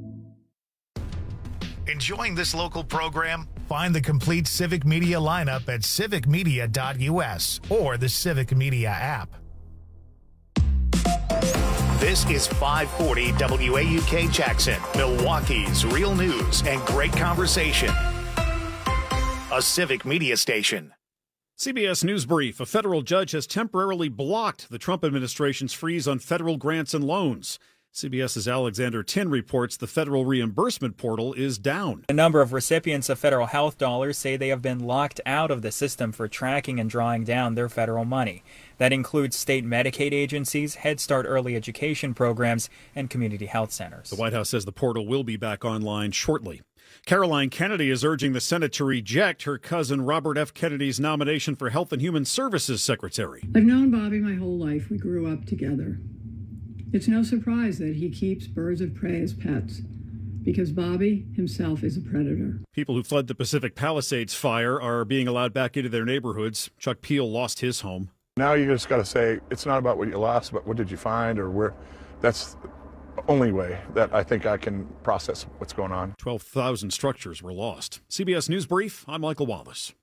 [SPEAKER 1] Enjoying this local program? Find the complete Civic Media lineup at civic media dot U S or the Civic Media app. This is five forty W A U K Jackson, Milwaukee's real news and great conversation. A Civic Media station.
[SPEAKER 12] C B S News Brief. A federal judge has temporarily blocked the Trump administration's freeze on federal grants and loans. CBS's Alexander Tin reports the federal reimbursement portal is down.
[SPEAKER 13] A number of recipients of federal health dollars say they have been locked out of the system for tracking and drawing down their federal money. That includes state Medicaid agencies, Head Start early education programs, and community health centers.
[SPEAKER 12] The White House says the portal will be back online shortly. Caroline Kennedy is urging the Senate to reject her cousin Robert F. Kennedy's nomination for Health and Human Services Secretary.
[SPEAKER 16] I've known Bobby my whole life. We grew up together. It's no surprise that he keeps birds of prey as pets, because Bobby himself is a predator.
[SPEAKER 12] People who fled the Pacific Palisades fire are being allowed back into their neighborhoods. Chuck Peel lost his home.
[SPEAKER 17] Now you just got to say, it's not about what you lost, but what did you find or where. That's the only way that I think I can process what's going on.
[SPEAKER 12] twelve thousand structures were lost. C B S News Brief, I'm Michael Wallace.